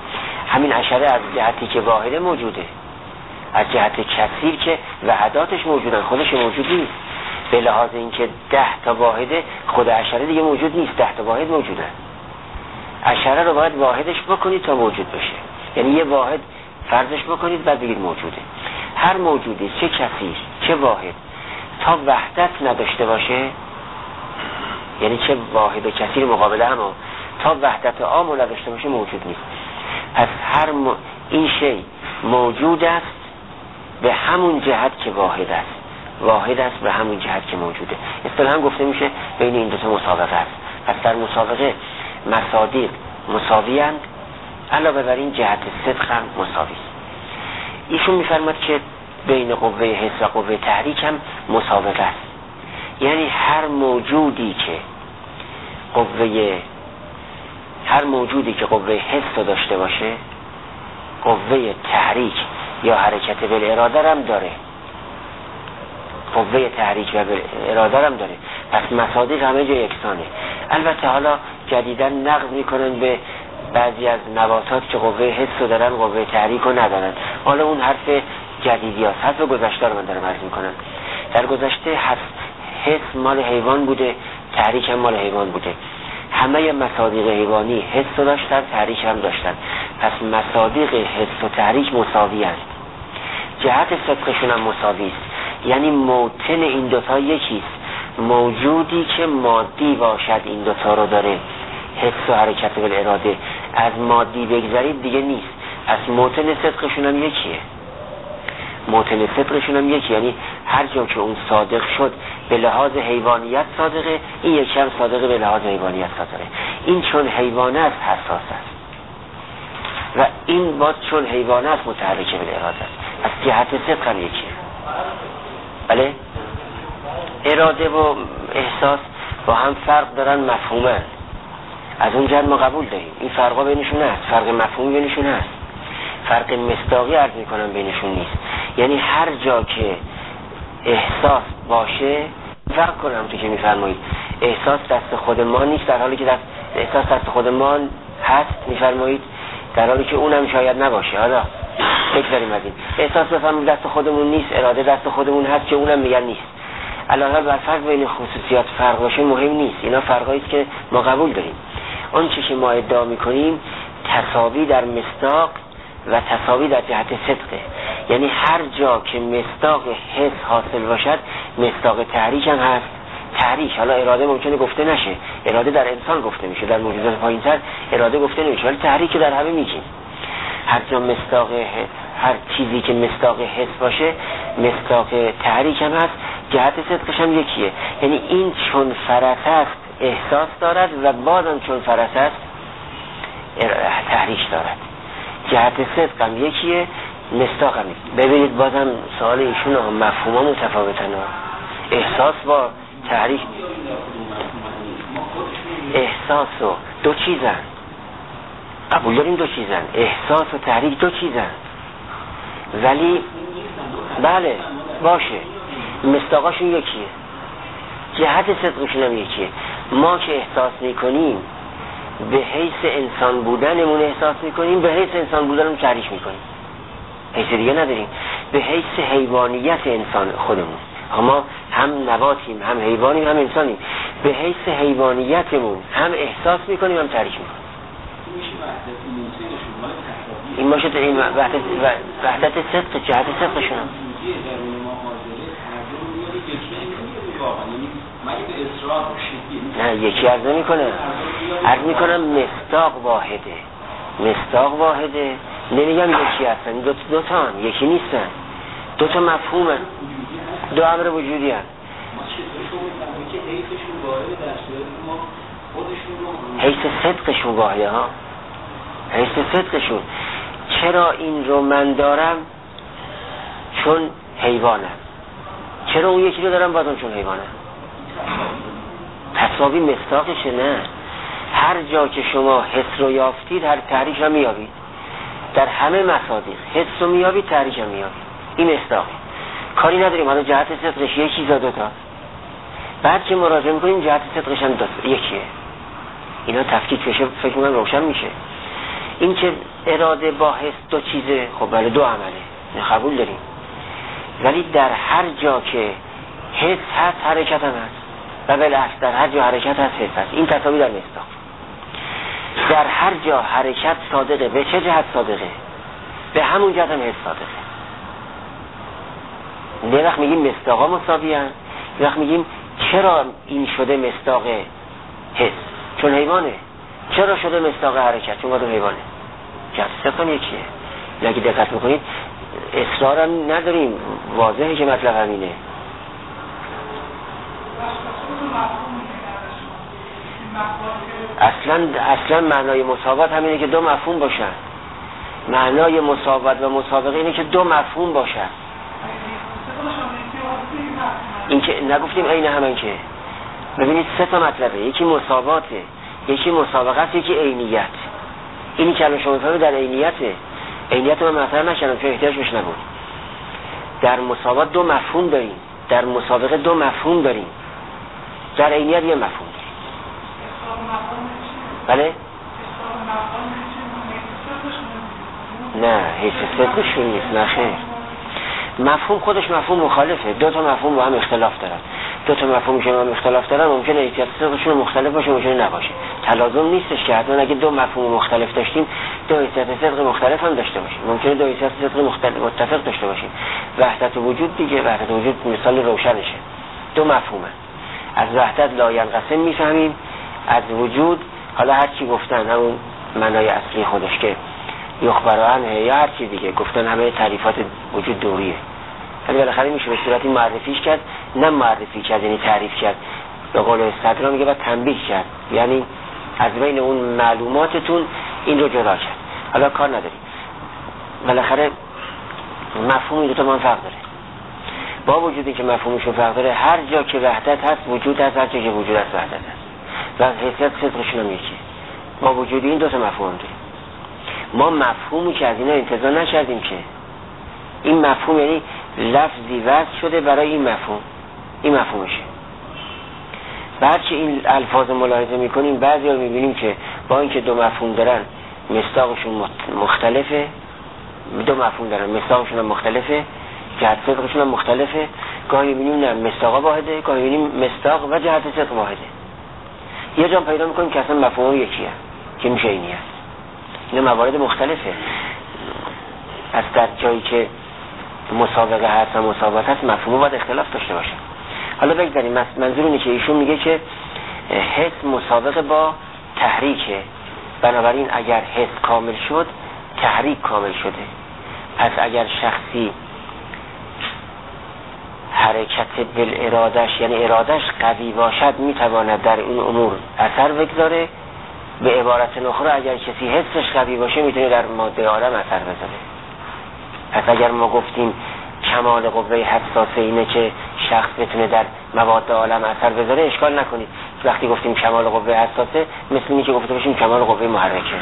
همین عشره از جهتی که واحده موجوده، از جهت کثیر که وحداتش موجودن خودش موجود نیست. به لحاظ اینکه ده تا واحده خود عشره دیگه موجود نیست، ده تا واحد موجودن. عشره رو باید واحدش بکنید تا موجود بشه، یعنی یه واحد فرضش بکنید بعد بگید موجوده. هر موجودی چه کثیر چه واحد تا وحدت نداشته باشه، یعنی چه واحد و کثیر مقابل هم تا وحدت عام نداشته باشه موجود نیست. پس هر م... این شی موجود است به همون جهت که واحد است، واحد است به همون جهت که موجوده. اصطلاحاً گفته میشه بین این دو تا مسابقه است. پس در مسابقه مصادیق مساوی‌اند، علاوه بر این جهت صدق هم مساوی است. ایشون میفرماد که بین قوه حس و قوه تحریک هم مسابقه است، یعنی هر موجودی که قوه هر موجودی که قوه حس داشته باشه قوه تحریک یا حرکت بالاراده هم داره، قوه تحریک و اراده هم داره. پس مصادیق همه جا یکسانه. البته حالا جدیداً نقد میکنن به بعضی از نباتات که قوه حس دارن قوه تحریک رو ندارن. حالا اون حرف جدیدی هست، حرف گذشته رو من دارم عرض میکنم. در گذشته حس مال حیوان بوده، تحریک هم مال حیوان بوده. همه مصادیق حیوانی حس داشتن، تحریک هم داشتن. پس مصادیق حس و تحریک مساوی است، جهت صدقشون هم مساوی است. یعنی موطن این دوتا یکیست. موجودی که مادی باشد این دوتا رو داره، حس و حرکت بالاراده. از مادی بگذارید دیگه نیست. پس موطن صدقشون هم یکیه، موطن صدقشون هم یکی. یعنی هر جا که اون صادق شد به لحاظ حیوانیت صادقه، این یکی هم صادقه به لحاظ حیوانیت صادقه. این چون حیوان است حساس است و این باز چون حیوان است متحرک بالاراده است. از جهت صدق هم یکیه. بله، اراده و احساس با هم فرق دارن، مفهومن. از اون جهت ما قبول داریم این فرقا بینشون هست، فرق مفهومی بینشون هست، فرق مصداقی عرض میکنم بینشون نیست. یعنی هر جا که احساس باشه، فرق کنم تو که میفرمایید احساس دست خود ما نیست، در حالی که دست احساس دست خود ما هست میفرمایید، در حالی که اونم شاید نباشه. حالا بگذاریم از این احساس بفرمایید دست خودمون نیست، اراده دست خودمون هست که اونم میگن نیست. علاوه بر فرق بین خصوصیات فرق باشه مهم نیست، اینا فرقایی است که ما قبول داریم. اون چیزی که ما ادعا میکنیم تساوی در مصداق و تساوی در جهت صدقه. یعنی هر جا که مصداق حس حاصل باشد مصداق تحریک هم هست. تحریک، حالا اراده ممکنه گفته نشه، اراده در انسان گفته میشه، در موجودات پایین‌تر اراده گفته نمیشه، ولی تحریک در همه میگیم. هر جا مصداق هر چیزی که مصداق حس باشه مصداق تحریک هم هست، جهت صدقش هم یکیه. یعنی این چون فرس است احساس دارد و بازم چون فرس است تحریک دارد، جهت صدق هم یکیه، مصداق هم یکیه. ببینید بازم سوال ایشون هم مفهوم ها متفاوتن. احساس با تحریک، احساس و دو چیزن، قبول داریم دو چیزن، احساس و تحریک دو چیزن، ولی بله باشه مصداقاشون یکیه، جهت صدقشون هم یکیه. ما که احساس میکنیم به حیث انسان بودنمون احساس میکنیم، به حیث انسان بودنمون تحریک میکنیم، حیث دیگه نداریم. به حیث حیوانیت انسان خودمون، اما هم نباتیم هم حیوانیم هم انسانیم، به حیث حیوانیتمون هم احساس میکنیم هم تحریک میکنیم. این باشه این وحدت وحدت صدق، جهت صدقشون هم نه یکی عرض نمی کنم عرض می کنم مصداق واحده، مصداق واحده، نمیگم یکی هستن، دو, دو تا هم یکی نیستن، دو تا مفهومن، دو امر وجودی هست. حیث صدقشون واحده ها، حیث صدقشون. چرا این رو من دارم؟ چون حیوانم. چرا اون یکی رو دارم بازم چون حیوانم؟ تساوی مصداقشه. نه، هر جا که شما حس رو یافتید هر تحریک رو میابید، در همه مصادیق حس رو میابید تحریک رو میابید، این مصداقه. کاری نداریم حالا جهت صدقش یکی یا دو تا، بعد که مراجعه میکنیم جهت صدقش هم دو تا یکیه. اینا تفکیک بشه فکر میکنم روشن میشه. این که اراده با حس دو چیزه، خب بله دو عمله، قبول داریم. ولی در هر جا که حس هست حرکت هم هست و بالعکس در هر جا حرکت هست حس هست. این تساوی در مصداق. در هر جا حرکت صادقه. به چه جهت صادقه؟ به همون جهت هم حس صادقه. یه وقت میگیم مصداقا مساوی هست، یه وقت میگیم چرا این شده مصداق حس؟ چون حیوانه. چرا شده مصداق حرکت؟ چون وادو حیوانه. جهت صدق هم یکیه. اگه دقت بکنید اصرار هم نداریم، واضحه که مطلب همینه. اصلا اصلا معنای مساوات همینه که دو مفهوم باشن. معنای مساوات و مسابقه اینه که دو مفهوم باشن. این که نگفتیم عین همن که. ببینید سه تا مطلبه، یکی مساواته، یکی مسابقه است، یکی عینیت. اینی که الان شما فهمید در عینیته. عینیت من مطرح نکردم چون احتیاج بهش نبود. در مساوات دو مفهوم داریم، در مسابقه دو مفهوم داریم، در عینیت یه مفهوم داریم. بله؟ نه حیث صدقشون نیست. نه خیر، مفهوم خودش مفهوم مخالفه. دو تا مفهوم با هم اختلاف دارن. دو تا مفهوم که با هم اختلاف دارن ممکنه حیثیت صدقشون مختلف باشه، ممکنه نباشه. تلازم نیستش که حتما اگه دو مفهوم مختلف داشتیم دو حیثیت صدق مختلف هم داشته باشیم. ممکنه دو حیثیت صدق مختلف متفق داشته باشیم. وحدت وجود دیگه، وحدت وجود مثال روشنشه. دو مفهومه. از وحدت لا ینقسم میفهمیم، از وجود حالا هر چی گفتن همون معنای اصلی خودش که یخبر عنه یا هر چی دیگه گفتن همه تعریفات وجود دوریه. ولی بالاخره میشه به صورتی معرفیش کرد، نه معرفی کرد یعنی تعریف کرد. به قول صدرا میگه بعد تنبیه کرد، یعنی از بین اون معلوماتتون این رو جدا کرد. حالا کار نداریم، بالاخره مفهوم این دو تا من فرق داره. با وجودی که مفهومشون فرق داره، هر جا که وحدت هست وجود هست، هر جا که وجود هست وحدت هست و حیثیت صدقشون هم یکیه. با وجودی این دو تا مفهوم داریم. ما مفهومی که از اینا انتزاع نکردیم که این مفهوم یعنی لفظی وضع شده برای این مفهوم، این مفهومشه. بعد که این الفاظ ملاحظه میکنیم بعضی ها میبینیم که با اینکه دو مفهوم دارن مصداقشون مختلفه، دو مفهوم دارن مصداقشون هم مختلفه، جهت صدقشون هم مختلفه. گاهی میبینیم نه مصداق واحده، گاهی میبینیم مصداق و جهت صدق واحده. یه جا پیدا میکنیم که اصلا مفهوم یکیه که میشه اینی هست. این موارد مختلفه. از در جایی که مسابقه هست و مسابقه هست مفهوم باید اختلاف داشته باشه. حالا بگذاریم منظور اینه که ایشون میگه که حس مسابقه با تحریکه، بنابراین اگر حس کامل شد تحریک کامل شده. پس اگر شخصی حرکت بالارادش یعنی ارادش قوی باشد میتواند در این امور اثر بگذاره. به عبارت اخرى اگر کسی حسش قوی باشه میتونه در ماده عالم اثر بذاره. پس اگر ما گفتیم کمال قوه حساسه اینه که شخص بتونه در مواد عالم اثر بذاره، اشکال نکنید. وقتی گفتیم کمال قوه حساسه مثل اینه که گفته باشیم کمال قوه محرکه.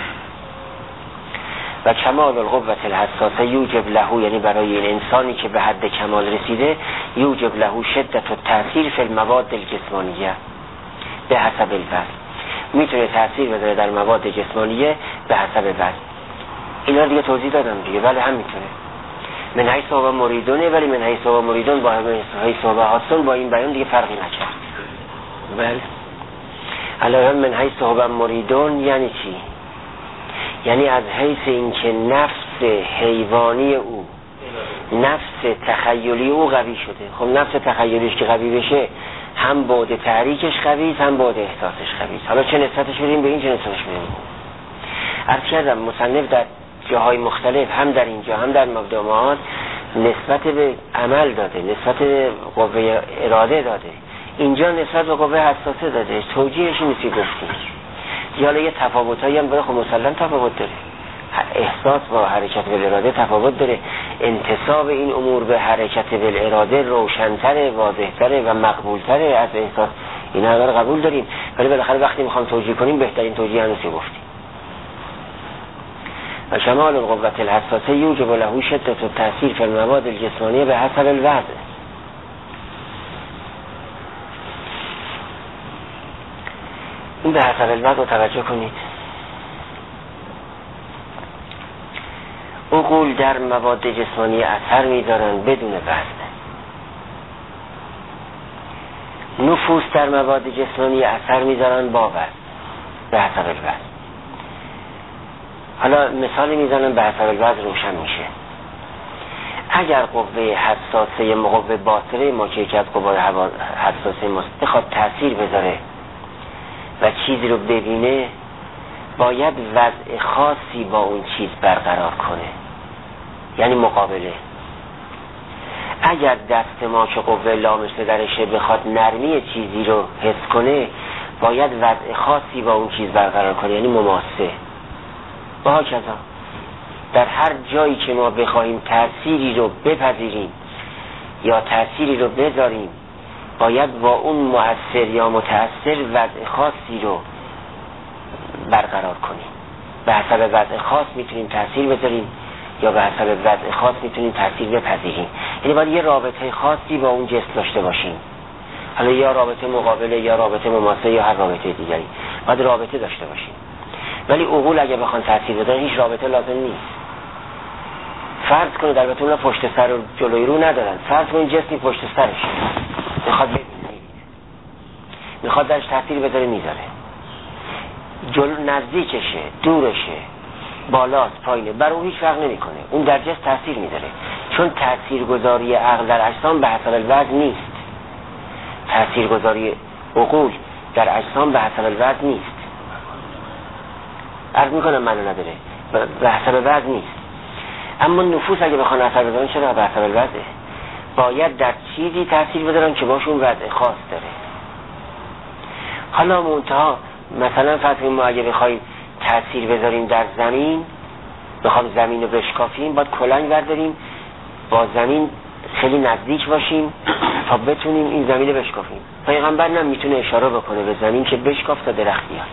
و کمال القوة الحساسه یوجب له، یعنی برای این انسانی که به حد کمال رسیده، یوجب له شدت التأثیر فی المواد الجسمانیه به حسب الوزن. میتونه تأثیر بذاره در مواد جسمانیه به حسب وزن. اینا دیگه توضیح دادم دیگه. ولی هم میتونه من حیث هو مریدونه، ولی من حیث هو مریدون با حیث هو حاصل با این بیان دیگه فرقی نکرد. بله الان من حیث هو مریدون یعنی چی؟ یعنی از حیث اینکه نفس حیوانی او، نفس تخیلی او قوی شده. خب نفس تخیلیش که قوی بشه هم بعد تحریکش قوی است هم بعد احساسش قوی است. حالا چه نسبتش بدیم به این، چه نسبتش بدیم. عرض کردم مصنف در جاهای مختلف هم در اینجا هم در مقدمات نسبت به عمل داده، نسبت به قوه اراده داده، اینجا نسبت به قوه حساسه داده. توجیهش نیستی گفتیم. حالا یه تفاوتایی هم داره، خب مسلم تفاوت داره. احساس با حرکت بالاراده تفاوت داره. انتساب این امور به حرکت بالاراده روشن‌تره، واضح‌تره و مقبول‌تره از احساس. اینا رو قبول داریم، ولی بالاخره وقتی میخوام توجیه کنیم بهترین توجیه هنوزی گفتیم. و کمال القوة الحساسه یوجب له شدت التأثیر فی المواد الجسمانیه به حسب الوضع. این به حسب الوضع رو توجه کنید. عقول در مواد جسمانی اثر می‌دارن بدون وزن، نفوس در مواد جسمانی اثر می‌دارن با وزن به حسب الوزن. حالا مثالی میزنم به حسب الوزن روشن میشه. اگر قوه حساسه قوه باطنه ما که یکی از قوای حساسه ما بخواد تأثیر بذاره و چیزی رو ببینه، باید وضع خاصی با اون چیز برقرار کنه، یعنی مقابله. اگر دست ما که قوه لامسه درشه بخواد نرمی چیزی رو حس کنه، باید وضع خاصی با اون چیز برقرار کنه، یعنی مماسه. با هکذا در هر جایی که ما بخوایم تأثیری رو بپذیریم یا تأثیری رو بذاریم، باید با اون مؤثر یا متأثر وضع خاصی رو برقرار کنیم. به حسب وضع خاص میتونیم تأثیر بذاریم یا به حسب وضع خاص میتونیم تأثیر بپذیریم. یعنی باید یه رابطه خاصی با اون جسم داشته باشیم، حالا یا رابطه مقابله یا رابطه مماثل یا هر رابطه دیگری، باید رابطه داشته باشیم. ولی عقول اگه بخوان تأثیر بدن هیچ رابطه لازم نیست. فرض کنید در بتون پشت سر و جلوی رو ندارن، فرض کنید جسمی پشت سرش میخواد ببینه، میخواد درش تأثیر بذاره، میذاره. جلو نزدیکشه، دورشه، بالاست، پایینه، بر اون هیچ فرق نمیکنه، اون در جسم تأثیر میذاره. چون تأثیرگذاری عقل در اجسام به حسب الوزن نیست. تأثیرگذاری عقول در اجسام به حسب الوزن نیست. عرض میکنم منو نداره، به حسب وزن نیست. اما نفوس اگه بخوان اثر بذارن چرا به حسب الوزنه؟ باید در چیزی تأثیر بذارن که باشون وضع خاص داره. حالا منتها مثلا فرض کنیم ما اگه بخوایم تأثیر بذاریم در زمین، بخوایم زمین رو بشکافیم، باید کلنگ برداریم با زمین خیلی نزدیک باشیم تا بتونیم این زمین رو بشکافیم. پیغمبر نه میتونه اشاره بکنه به زمین که بشکاف تا درخت بیاد.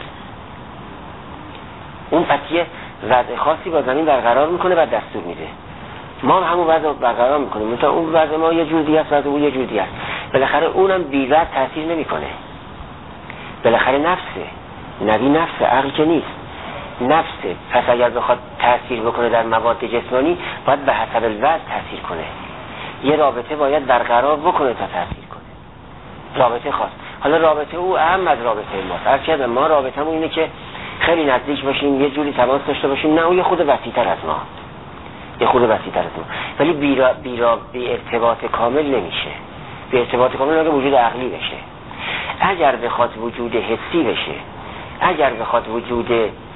اون پتیه وضع خاصی با زمین برقرار میکنه و دستور میده، ما هم همون وضع برقرار میکنیم. مثلا اون وضع ما یه جور دیگه است، وضع اون یه جور دیگه است. بالاخره اونم بی وضع تاثیر نمیکنه. بالاخره نفسه، نبی نفسه، عقل که نیست، نفسه. پس اگر بخواد تاثیر بکنه در مواد جسمانی، باید به حسب الوضع تاثیر کنه. یه رابطه باید برقرار بکنه تا تاثیر کنه، رابطه خاص. حالا رابطه او اهم از رابطه ماست. هر چقدر ما رابطمون اینه که خیلی نزدیک باشیم، یه جوری تماس داشته باشیم، نه اون یه خود وسیع‌تر از ما، یه خود وسیع‌تر از ما، ولی بی بیرا بی ارتباط کامل نمیشه. بی ارتباط کامل اگه وجود عقلی بشه، اگر بخواد وجود حسی بشه، اگر بخواد وجود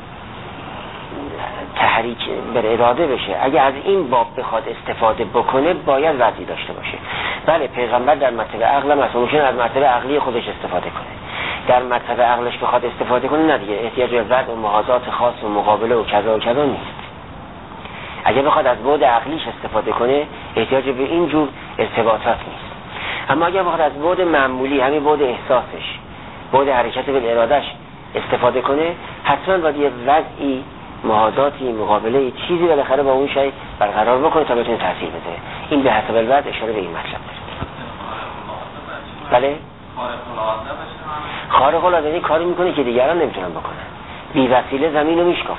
تحریک بر اراده بشه، اگه از این باب بخواد استفاده بکنه، باید وضعی داشته باشه. بله پیغمبر در مطلب عقل هم اصلا ممکنه از مطلب عقلی خودش استفاده کنه، در مطلب عقلش بخواد استفاده کنه نه دیگه، احتیاج به وضع و محاذات خاص و مقابله و کذا و کذا نیست. اگه بخواد از بعد عقلیش استفاده کنه، احتیاج به این جور ارتباطات نیست. اما اگه بخواد از بعد معمولی، همین بعد احساسش، بعد حرکت به ارادهش استفاده کنه، حتما باید یه وضعی، محاذاتی، مقابله، چیزی بالاخره با اون شی برقرار بکنه تا بتونه تاثیر بذاره. این به حسب الوضع اشاره به این مطلب داره. بله؟ خارق العاده یعنی کاری میکنه که دیگران نمیتونن بکنن. بی وسیله زمین رو میشکافه.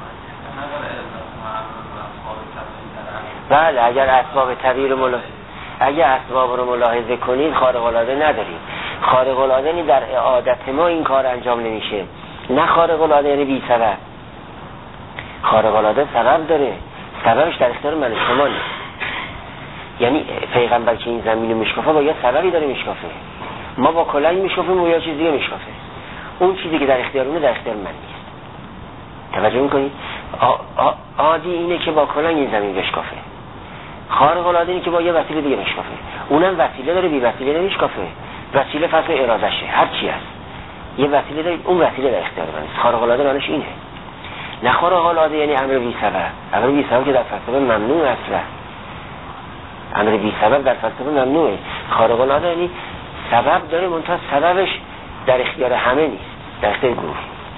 بله اگر اسباب طبیعی رو ملاحظه اگر اسباب رو ملاحظه کنید خارق العاده نداریم. خارق العاده یعنی در عادت ما این کار انجام نمیشه. نه خارق العاده یعنی بی سبب. خارق العاده سبب داره، سببش در اختیار من شما نیست. یعنی پیغمبر که این زمین رو میشکافه با یه سببی داره میشکافه. ما با کلنگ میشکافیم و یا چیز دیگه میشکافه. اون چیزی که در اختیار اونه در اختیار من نیست. توجه میکنید؟ عادی اینه که با کلنگ این زمین بشکافه. خارق العاده اینه که با یه وسیله دیگه میشکافه. اونم وسیله داره، بی وسیله نمیشکافه. وسیله فقط ارادشه، هر چی هست یه وسیله داره، اون وسیله در اختیار من نیست. خارق العاده معنیش اینه. نه خارق العاده یعنی امر بی سبب. امر بی سبب که در فلسفه ممنوع اصلا. امر بی سبب در فلسفه ممنوعه. خارق العاده یعنی سبب داره، منتها سببش در اختیار همه نیست، در اختیار گروه.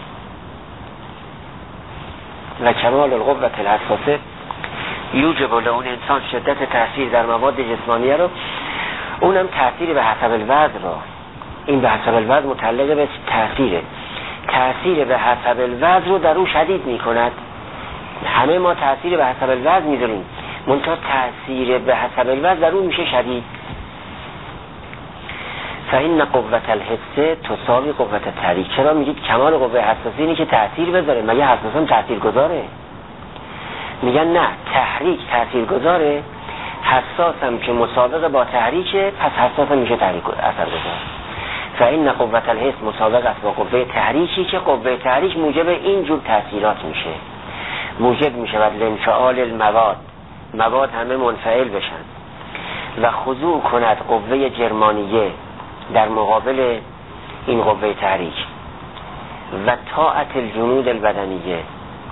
و کمال القوة الحساسه یوجب لون انسان شدت تاثیر در مواد جسمانیه رو، اونم تاثیر به حسب الوضع رو، این به حسب الوضع متعلق به تاثیره. تاثیر به حسب الوضع رو در او شدید می کند همه ما تأثیر به حسب الوضع میذاریم، منتها تأثیر به حسب الوضع در اون میشه شدید. فإن قوة الحس تساوی قوة التحریک. چرا میگید کمال قوه حساسی اینه که تأثیر بذاره؟ مگه حساس هم تأثیر گذاره؟ میگن نه، تحریک تأثیر گذاره، حساس هم که مسابقه با تحریکه، پس حساس هم میشه تحریک اثر گذار. فإن قوة الحس مسابقه است با قوه تحریکی که قوه تحریک موجب اینجور تأثیرات میشه، موجب میشه و لانفعال المواد، مواد همه منفعل بشن و خضوع کند قوه جرمانیه در مقابل این قوه تحریک و طاعت الجنود البدنیه.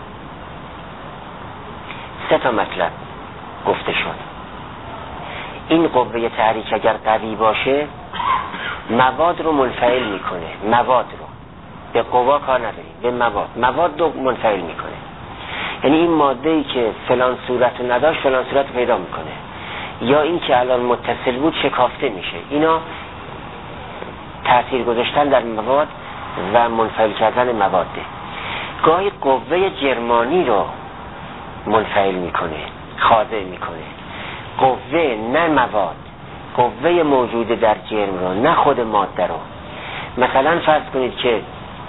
سه تا مطلب گفته شد. این قوه تحریک اگر قوی باشه مواد رو منفعل میکنه، مواد رو به قوا کار نداریم، به مواد مواد رو منفعل میکنه. یعنی این ماده‌ای که فلان صورت رو نداشت فلان صورت رو پیدا میکنه، یا این که الان متصل بود شکافته میشه. اینا تأثیر گذاشتن در مواد و منفعل کردن مواده. گاهی قوه جرمانی رو منفعل میکنه، خاضع میکنه. قوه نه مواد، قوه موجود در جرم رو، نه خود ماده رو. مثلا فرض کنید که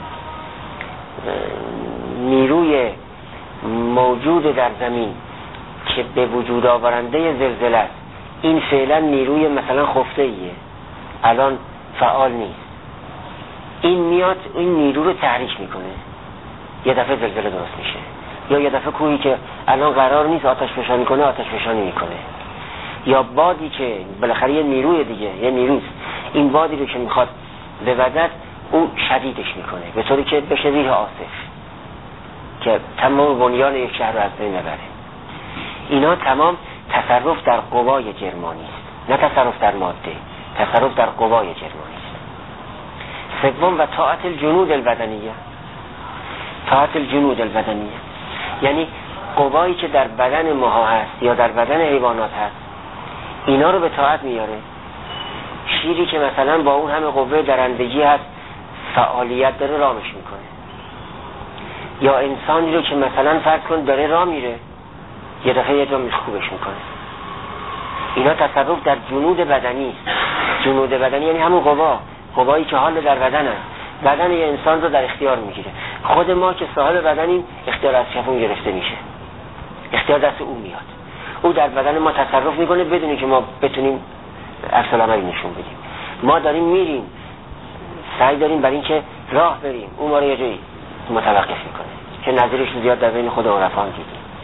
نیروی موجود در زمین که به وجود آورنده زلزله است، این فعلا نیروی مثلا خفته ایه، الان فعال نیست. این میاد این نیرو رو تحریک میکنه، یه دفعه زلزله درست میشه. یا یه دفعه کوهی که الان قرار نیست آتش فشانی کنه آتش فشانی میکنه. یا بادی که بالاخره یه نیروی دیگه، یه نیروست، این بادی رو که میخواد بوزد او شدیدش میکنه به طوری که بشه ریح آصف که تمام بنیان یک شهر رو از بین ببره. اینا تمام تصرف در قوای جرمانی است، نه تصرف در ماده، تصرف در قوای جرمانی است. سوم و طاعت الجنود البدنیه. طاعت الجنود البدنیه یعنی قوایی که در بدن ماها هست یا در بدن حیوانات هست، اینا رو به طاعت میاره. شیری که مثلا با اون همه قوه درندگی هست فعالیت داره، رامش میکنه. یا انسانی رو که مثلا فرض کن داره راه میره، یه دفعه یه جا خوبش میکنه. اینا تصرف در جنود بدنی است. جنود بدنی یعنی همون قوا، قوایی که حال در بدن هست، بدن یه انسان رو در اختیار میگیره. خود ما که صاحب بدنیم اختیار از کفون گرفته میشه، اختیار دست او میاد، او در بدن ما تصرف میکنه بدونی که ما بتونیم عکس العمل نشون بدیم. ما داریم میریم، سعی داریم برای اینکه راه بریم، او ما رو یه جایی متوقف میکنه که نظرش زیاد در بین خود عرفا دیدیم.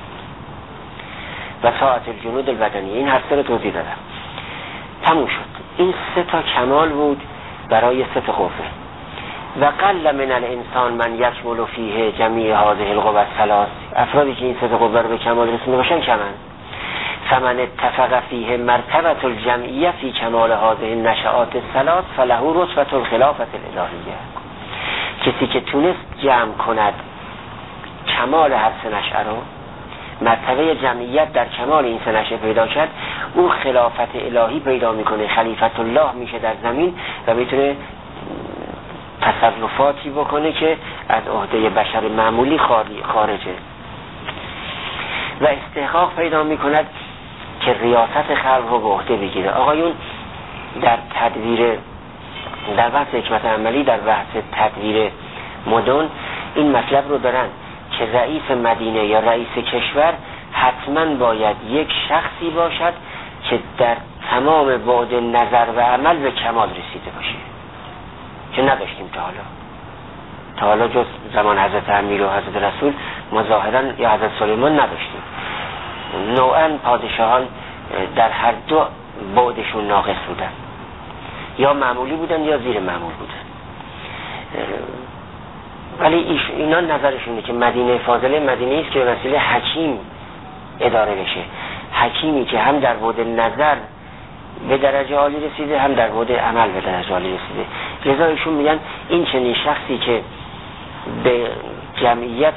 و طاعت الجنود البدنی، این هر سه رو توضیح دادم. تموم شد. این سه تا کمال بود برای سه تا قوه. و قل من الانسان من یکمل فیه جمیع هذه القوى الثلاث. افرادی که این سه تا قوه رو به کمال رسونده باشن کمن. فمن اتفق فیه مرتبه الجمعیه فی کمال هذه النشآت الثلاث فله رتبه الخلافه الالهیه. کسی که تونست جمع کند کمال هر سه نشأه رو، مرتبه جمعیت در کمال این سه نشأه پیدا کرد، او خلافت الهی پیدا میکنه، خلیفت الله میشه در زمین و میتونه تصرفاتی بکنه که از عهده بشر معمولی خارجه. و استحقاق پیدا میکند که ریاست خلق رو به عهده بگیره. آقایون در تدویر، در بحث حکمت عملی، در بحث تدویر مدن این مطلب رو دارن که رئیس مدینه یا رئیس کشور حتما باید یک شخصی باشد که در تمام بعد نظر و عمل به کمال رسیده باشه، که نداشتیم تا حالا. تا حالا جز زمان حضرت امیر و حضرت رسول ما ظاهرا یا حضرت سلیمان نداشتیم. نوعا پادشاهان در هر دو بعدشون ناقص بودن، یا معمولی بودن یا زیر معمول بودن. ولی اینا نظرشونه که مدینه فاضله مدینه است که به وسیله حکیم اداره بشه، حکیمی که هم در بعد نظر به درجه عالی رسیده هم در بعد عمل به درجه عالی رسیده. لذا ایشون میگن این چنین شخصی که به جمعیت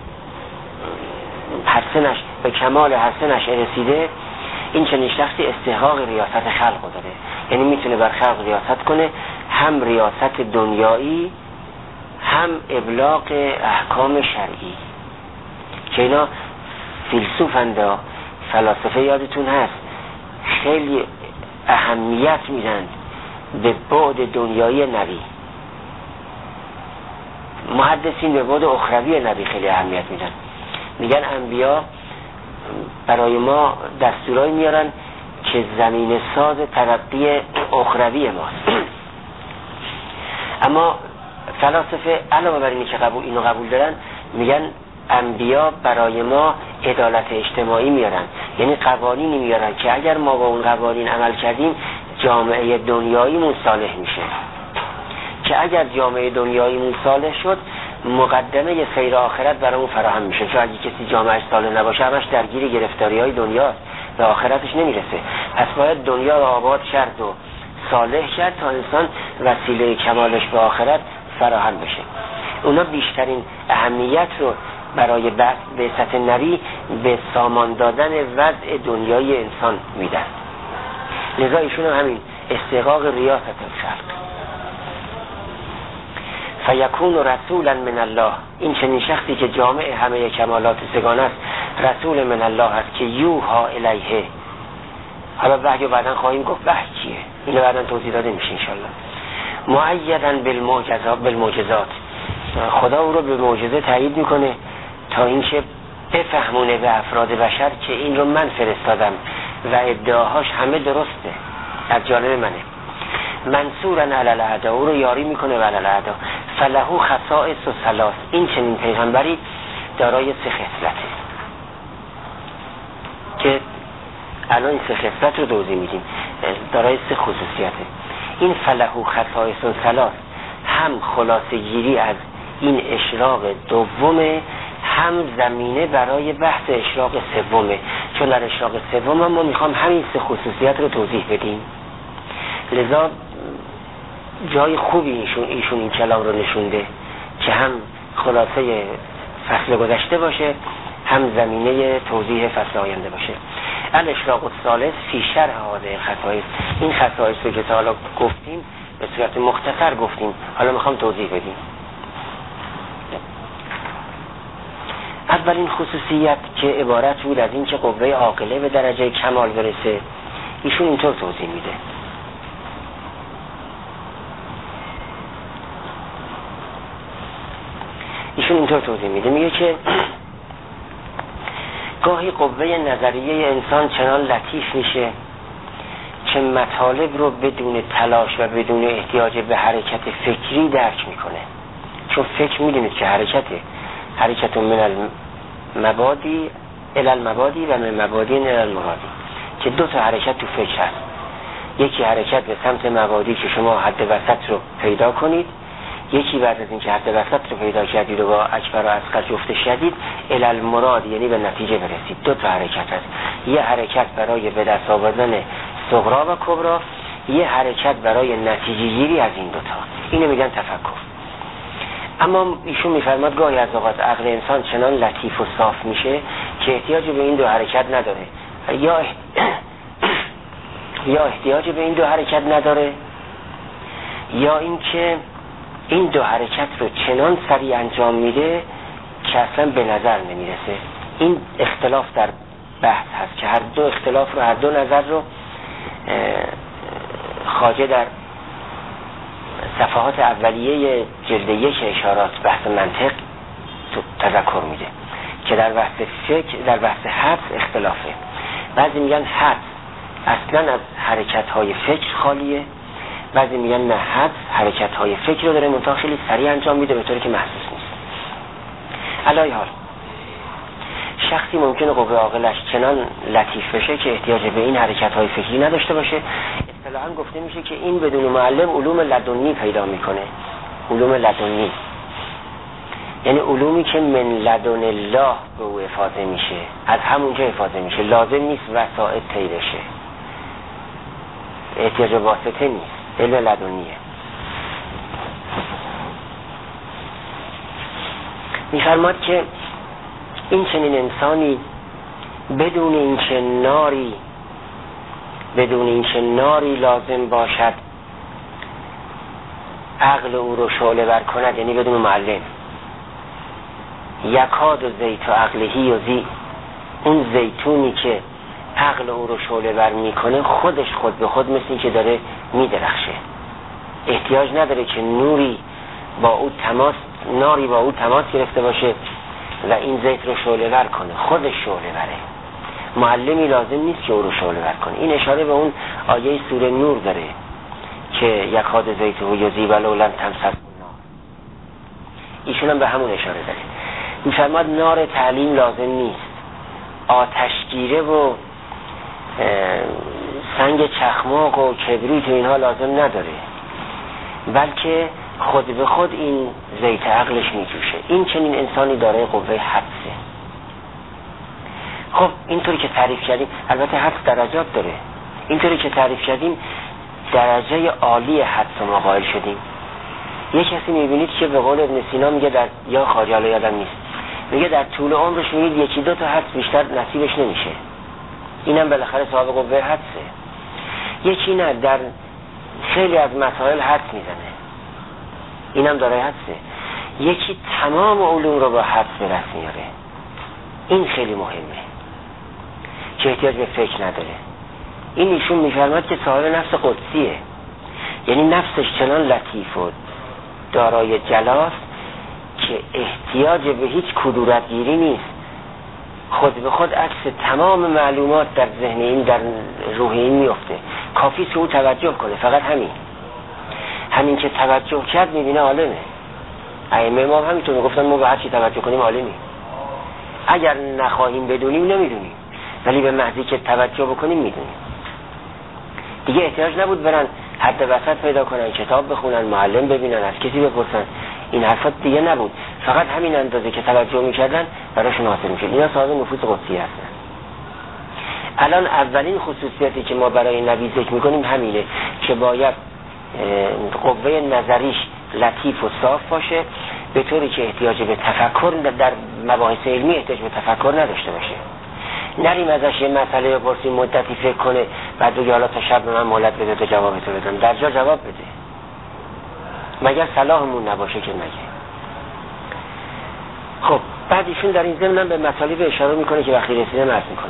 حسنش به کمال حسنش رسیده، این چنین شخصی استحقاق ریاست خلق داره، یعنی میتونه بر خلق ریاست کنه، هم ریاست دنیایی هم ابلاغ احکام شرعی، که اینا فیلسوفند، فلاسفه یادتون هست خیلی اهمیت میدن به بعد دنیای نبی، محدثین به بعد اخروی نبی خیلی اهمیت میدن. میگن انبیا برای ما دستورایی میارن که زمین ساز ترقی اخروی ماست. اما فلاسفه علاوه بر اینی که قبول اینو قبول دارن، میگن انبیا برای ما عدالت اجتماعی میارن، یعنی قوانینی میارن که اگر ما با اون قوانین عمل کردیم جامعه دنیاییمون صالح میشه، که اگر جامعه دنیاییمون صالح شد مقدمه خیر آخرت برامون فراهم میشه. چون اگه کسی جامعهش صالح نباشه همش درگیر گرفتاری های دنیاست و آخرتش نمیرسه. پس باید دنیا رو آباد کرد و صالح کرد تا انسان وسیله کمالش به آخرت فراهم بشه. اونا بیشترین اهمیت رو برای بعثت نبی به سامان دادن وضع دنیای انسان میدن. لذا ایشون همین استحقاق ریاست الخلق، فیکون رسولا من الله، این چنین شخصی که جامع همه کمالات سگان است رسول من الله است که یوها الیه. حالا وحی بعداً خواهیم گفت وحی چیه، اینو بعداً توضیح داده میشه انشالله. مؤیداً بالمعجزات بالمعجزات، خدا او رو به معجزه تایید میکنه تا اینکه بفهمونه به افراد بشر که این رو من فرستادم و ادعاهاش همه درسته از جانب منه. منصورا علی الاعداء، او رو یاری میکنه و علی الاعداء. فله خصائص و ثلاث، این چنین پیغمبری دارای سه خصلته که الان این سه خصلت رو توضیح میدیم، دارای سه خصوصیته. این فله خصائص و ثلاث هم خلاصه گیری از این اشراق دومه، هم زمینه برای بحث اشراق سومه. چون در اشراق سوم ما میخوام همین سه خصوصیت رو توضیح بدیم، لذا جای خوبی ایشون ایشون این کلام رو نشونده که هم خلاصه فصل گذشته باشه، هم زمینه توضیح فصل آینده باشه. الاشراق الثالث فی شرح هذه خصائص، این خصائص رو که تا حالا گفتیم به صورت مختصر گفتیم، حالا میخوام توضیح بدیم. اولین خصوصیت که عبارت بود از این که قوه عاقله به درجه کمال برسه، ایشون اینطور توضیح میده. ایشون اینطور توضیح میده، میگه که گاهی قوه نظریه انسان چنان لطیف میشه که مطالب رو بدون تلاش و بدون احتیاج به حرکت فکری درک میکنه. چون فکر میدونید که حرکته حرکت من المبادی الی المبادی و من مبادی الی المرادی، که دو تا حرکت تو فکر هست. یکی حرکت به سمت مبادی که شما حد وسط رو پیدا کنید، یکی بعد از اینکه حد وسط رو پیدا کردید و با اکبر و اصغر جفت شدید الی المراد، یعنی به نتیجه برسید. دو تا حرکت هست، یه حرکت برای به دست آوردن صغرا و کبرا، یه حرکت برای نتیجه گیری از این دوتا. اینو میگن تفکر. اما ایشون میفرماد گاهی از اوقات عقل انسان چنان لطیف و صاف میشه که احتیاج به این دو حرکت نداره، یا یا احتیاج به این دو حرکت نداره، یا اینکه این دو حرکت رو چنان سریع انجام میده که اصلا به نظر نمیرسه. این اختلاف در بحث هست که هر دو اختلاف رو، هر دو نظر رو خواجه در صفحات اولیه جلد یک اشارات بحث منطق تو تذکر میده که در بحث فکر، در بحث حدس اختلافه. بعضی میگن حدس اصلا از حرکت های فکر خالیه، بعضی میگن نه، حدس حرکت های فکر رو داره منتها خیلی سریع انجام میده به طوری که محسوس نیست. علای حال شخصی ممکنه قوه عاقلش چنان لطیف بشه که احتیاج به این حرکت های فکری نداشته باشه. اصطلاحاً گفته میشه که این بدون معلم علوم لدنی پیدا میکنه. علوم لدنی یعنی علومی که من لدن الله به او افاضه میشه، از همونجا افاضه میشه، لازم نیست وسائط طی بشه، احتیاج واسطه نیست، علم لدنیه. میفرماد که این چنین انسانی بدون اینکه ناری بدون اینکه ناری لازم باشد عقل او رو شعله ور کند، یعنی بدون معلم، یکاد و زیت و عقلهی و زی اون زیتونی که عقل او رو شعله ور میکنه خودش خود به خود مثل این که داره میدرخشه، احتیاج نداره که نوری با او تماس ناری با او تماس گرفته باشه و این زیت رو شعله ور کنه، خودش شعله وره. معلمی لازم نیست که او رو شعله ور کنه. این اشاره به اون آیه سوره نور داره که یکاد زیت و یذیب ولو لم تمسسه نار. ایشون هم به همون اشاره داره. میفرماد نار تعلیم لازم نیست، آتشگیره و سنگ چخماق و کبریت و اینها لازم نداره، بلکه خود به خود این زیت عقلش میجوشه. این چنین انسانی داره قوه حدسه. خب اینطوری که تعریف کردیم، البته حدس درجات داره، اینطوری که تعریف کردیم درجه عالی حدس ما قائل شدیم. یه کسی میبینید که به قول ابن سینا میگه در یا خاجاله یادم نیست، میگه در طول عمرش میبینید یکی دو تا حدس بیشتر نصیبش نمیشه، اینم بالاخره صاحب قوه حدسه. یکی نه در خیلی از مسائل حدس میزنه، اینم داره حدسه. یکی تمام علوم رو با حدس به دست میاره، این خیلی مهمه که احتیاج به فکر نداره. این ایشون میفرماد که صاحب نفس قدسیه، یعنی نفسش چنان لطیف و دارای جلاست که احتیاج به هیچ کدورت گیری نیست، خود به خود عکس تمام معلومات در ذهن این در روح این میفته، کافی که او توجه کنه، فقط همین همین که توجه کرد میبینه عالمه. ائمه ما همینطور میگفتن ما به هر چی توجه کنیم عالمی، اگر نخواهیم بدونیم نمیدونیم، ولی به محضی که توجه بکنیم میدونیم. دیگه احتیاج نبود برن حد وسط پیدا کنن، کتاب بخونن، معلم ببینن، از کسی بپرسن، این حرفات دیگه نبود، فقط همین اندازه که توجه میکردن براشون حاصل میشد. اینا صاحب نفوذ قدسی هستن. الان اولین خصوصیتی که ما برای نبی ذکر میکنیم همینه که باید قوه نظریش لطیف و صاف باشه، به طوری که احتیاج به تفکر در مباحث علمی احتیاج به تفکر نداشته باشه. نریم ازش یه مسئله بپرسیم مدتی فکر کنه بعد بگه حالا تا شب به من مهلت بده تا جواب تو بدم، در جا جواب بده، مگر صلاحمون نباشه که نگه. خب بعد ایشون در این ضمن به مطالب اشاره میکنه که وقتی رسیدن عرض میکنه.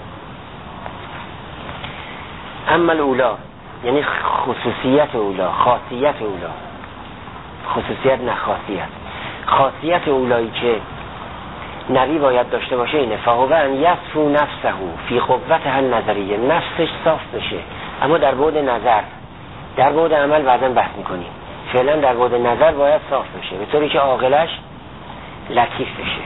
اما الاولا یعنی خصوصیت اولا، خاصیت اولا، خصوصیت نه خاصیت. خاصیت اولایی که نبی باید داشته باشه اینه فهو ان یصفو نفسه فی قوتها النظریه، نفسش صاف بشه، اما در بعد نظر، در بعد عمل بعداً بحث میکنیم، فعلا در بعد نظر باید صاف بشه به طوری که عاقلش لطیف بشه.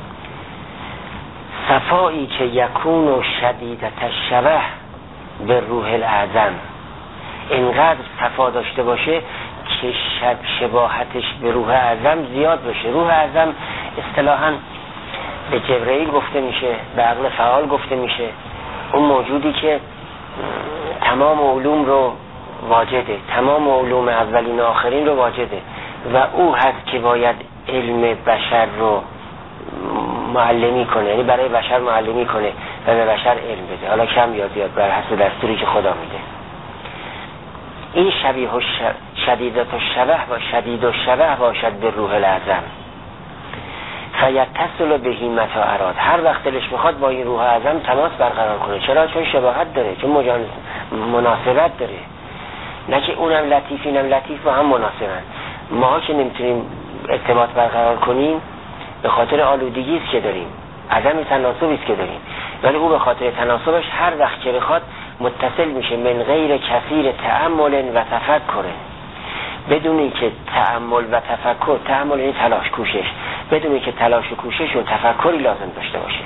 صفایی که یکون و شدیدت الشبه به روح الاعظم، اینقدر صفا داشته باشه که شب شباهتش به روح اعظم زیاد بشه. روح اعظم اصطلاحاً به جبرئیل گفته میشه، به عقل فعال گفته میشه، اون موجودی که تمام علوم رو واجده، تمام علوم اولین و آخرین رو واجده و او هست که باید علم بشر رو معلمی کنه، یعنی برای بشر معلمی کنه و به بشر علم بده، حالا کم یا زیاد بر حسب دستوری که خدا میده. این شبیه و شدیدت و شبه و شدید و شبه باشد به روح الاعظم فیتصل بهی متى اراد، هر وقت دلش میخواد با این روح اعظم تماس برقرار کنه. چرا؟ چون شباهت داره، چون مناسبت داره، نه که اونم لطیف اینم لطیف با هم مناسبن. ما که نمیتونیم ارتباط برقرار کنیم به خاطر آلودگی است که داریم، عدم تناسبی است که داریم، ولی او به خاطر تناسبش هر وقت که بخواد متصل میشه من غیر کثیر تأمل و تفکر، بدون اینکه تأمل و تفکر، تأمل یعنی تلاش کوشش، بدون اینکه تلاش و کوشش و تفکری لازم داشته باشه.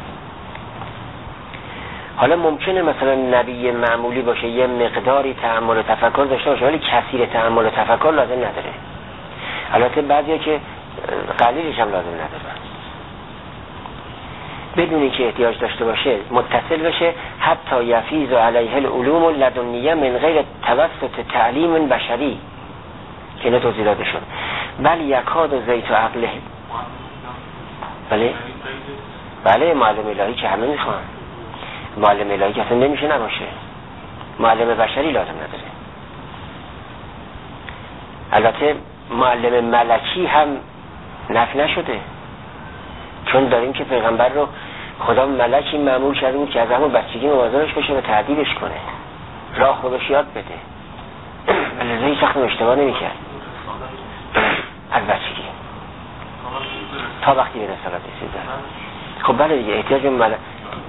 حالا ممکنه مثلا نبی معمولی باشه یه مقداری تأمل و تفکر داشته باشه ولی کثیر تأمل و تفکر لازم نداره. البته بعضیا که قلیلش هم لازم نداره، بدون اینکه احتیاج داشته باشه متصل بشه حتی یفیض علیه العلوم اللدنیه من غیر توسط تعلیم بشری که نه توضیح داده شد، بل یکاد زیت و عقله. بله بله معلم الهی که همه میخوان، معلم الهی که اصلا نمیشه نباشه، معلم بشری لازم نداره. البته معلم ملکی هم نفی نشده، چون داریم که پیغمبر رو خدا ملکی مأمور کرده بود که از همون بچگی مواظبش باشه و تعدیبش کنه، راه رو بهش یاد بده، ولی هیچ وقت اشتباه نمی‌کرد از بچگی تا وقتی به رسالت رسید. خب بله دیگه احتیاج به مل...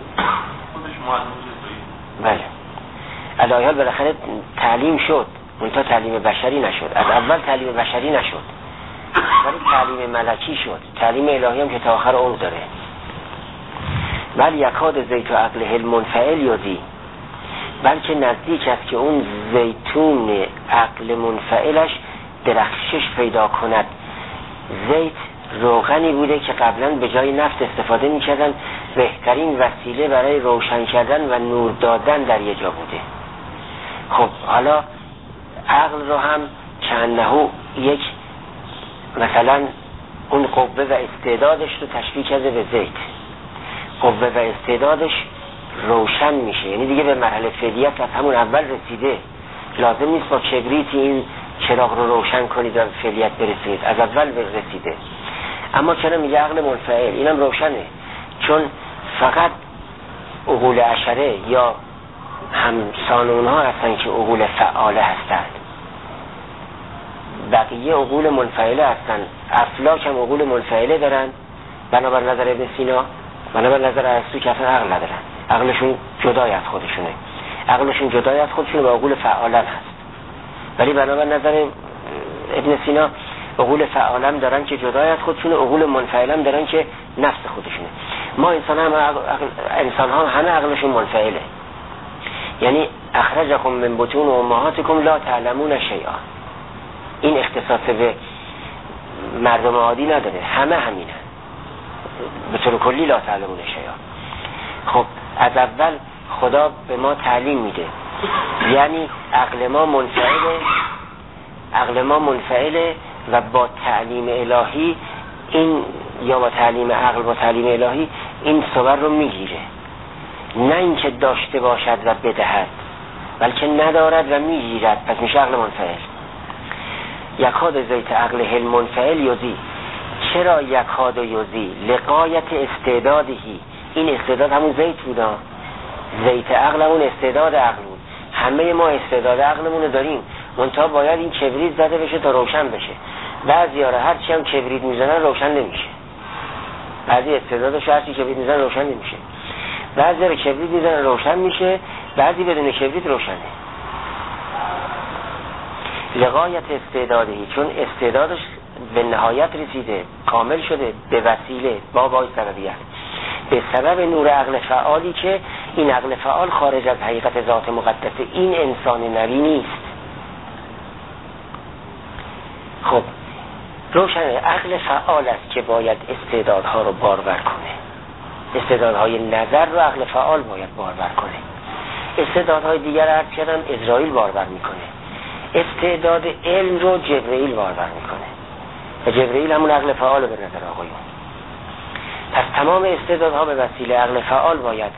بله الهیال بالاخره تعلیم شد، منتها تعلیم بشری نشد. از اول تعلیم بشری نشد ولی تعلیم ملکی شد، تعلیم الهی هم که تا آخر عمر داره. بل یکاد زیت و عقله المنفعل یضی، بلکه نزدیک است که اون زیتون عقل منفعلش درخشش پیدا کند. زیت روغنی بوده که قبلا به جای نفت استفاده می‌کردن، بهترین وسیله برای روشن کردن و نور دادن در یه جا بوده. خب حالا عقل رو هم چندهو یک مثلا اون قوه و استعدادش رو تشبیه کرده به زیت. قوه و استعدادش روشن میشه، یعنی دیگه به مرحله فعلیت از همون اول رسیده، لازم نیست با کبریتی این چراغ رو روشن کنید و فعلیت برسید، از اول رسیده. اما چرا میگه عقل منفعل؟ اینم روشنه، چون فقط عقول عشره یا همسان اونها هستن که عقول فعاله هستند، بقیه عقول منفعله هستن. افلاک هم عقول منفعله دارن بنابر نظر ابن سینا، بنابر نظر ارسطو که اصلا عقل ندارن، عقلشون جدای از خودشونه، عقلشون جدای از خودشونه و عقول فعالن هست. ولی بنابر نظر ابن سینا عقول فعالم دارن که جدای از خودشونه، عقول منفعلم دارن که نفس خودشونه. ما انسان هم عقل... انسان ها همه عقلشون منفعله، یعنی اخرجکم من بطون امهاتکم لا تعلمون شیئا. این اختصاص به مردم عادی نداره، همه همینه به طور کلی لا تعلمون شیئا. خب از اول خدا به ما تعلیم میده، یعنی عقل ما منفعله، عقل ما منفعله و با تعلیم الهی این، یا با تعلیم عقل با تعلیم الهی این صور رو میگیره، نه اینکه داشته باشد و بدهد، بلکه ندارد و میگیرد، پس میشه عقل منفعل. یکاد زیت عقل هل منفعل یضی. چرا یکاد یضی؟ لغایت استعدادهی. این استعداد همون زیت بودا، زیت عقل همون استعداد عقل بود. همه ما استعداد عقلمون رو داریم، منتها باید این کبریت زده بشه تا روشن بشه. بعضی ها هر چی هم کبریت میزنن روشن نمیشه، بعضی استعدادش هر چی کبریت میزنن روشن نمیشه، بعضی رو کبریت میزنن روشن میشه، بعضی بدون کبریت روشنه. لغایت استعدادهی، چون استعدادش به نهایت رسیده، کامل شده به وسیله بابای سببیت، به سبب نور عقل فعالی که این عقل فعال خارج از حقیقت ذات مقدسه، این انسان نبی نیست. خب روشنه عقل فعال است که باید استعدادها رو بارور کنه، استعدادهای نظر رو عقل فعال باید بارور کنه، استعدادهای دیگر عرض کردم اسرائیل بارور میکنه، استعداد علم رو جبرئیل بارور میکنه و جبرئیل همون عقل فعال به نظر آقایون. پس تمام استعدادها به وسیله عقل فعال باید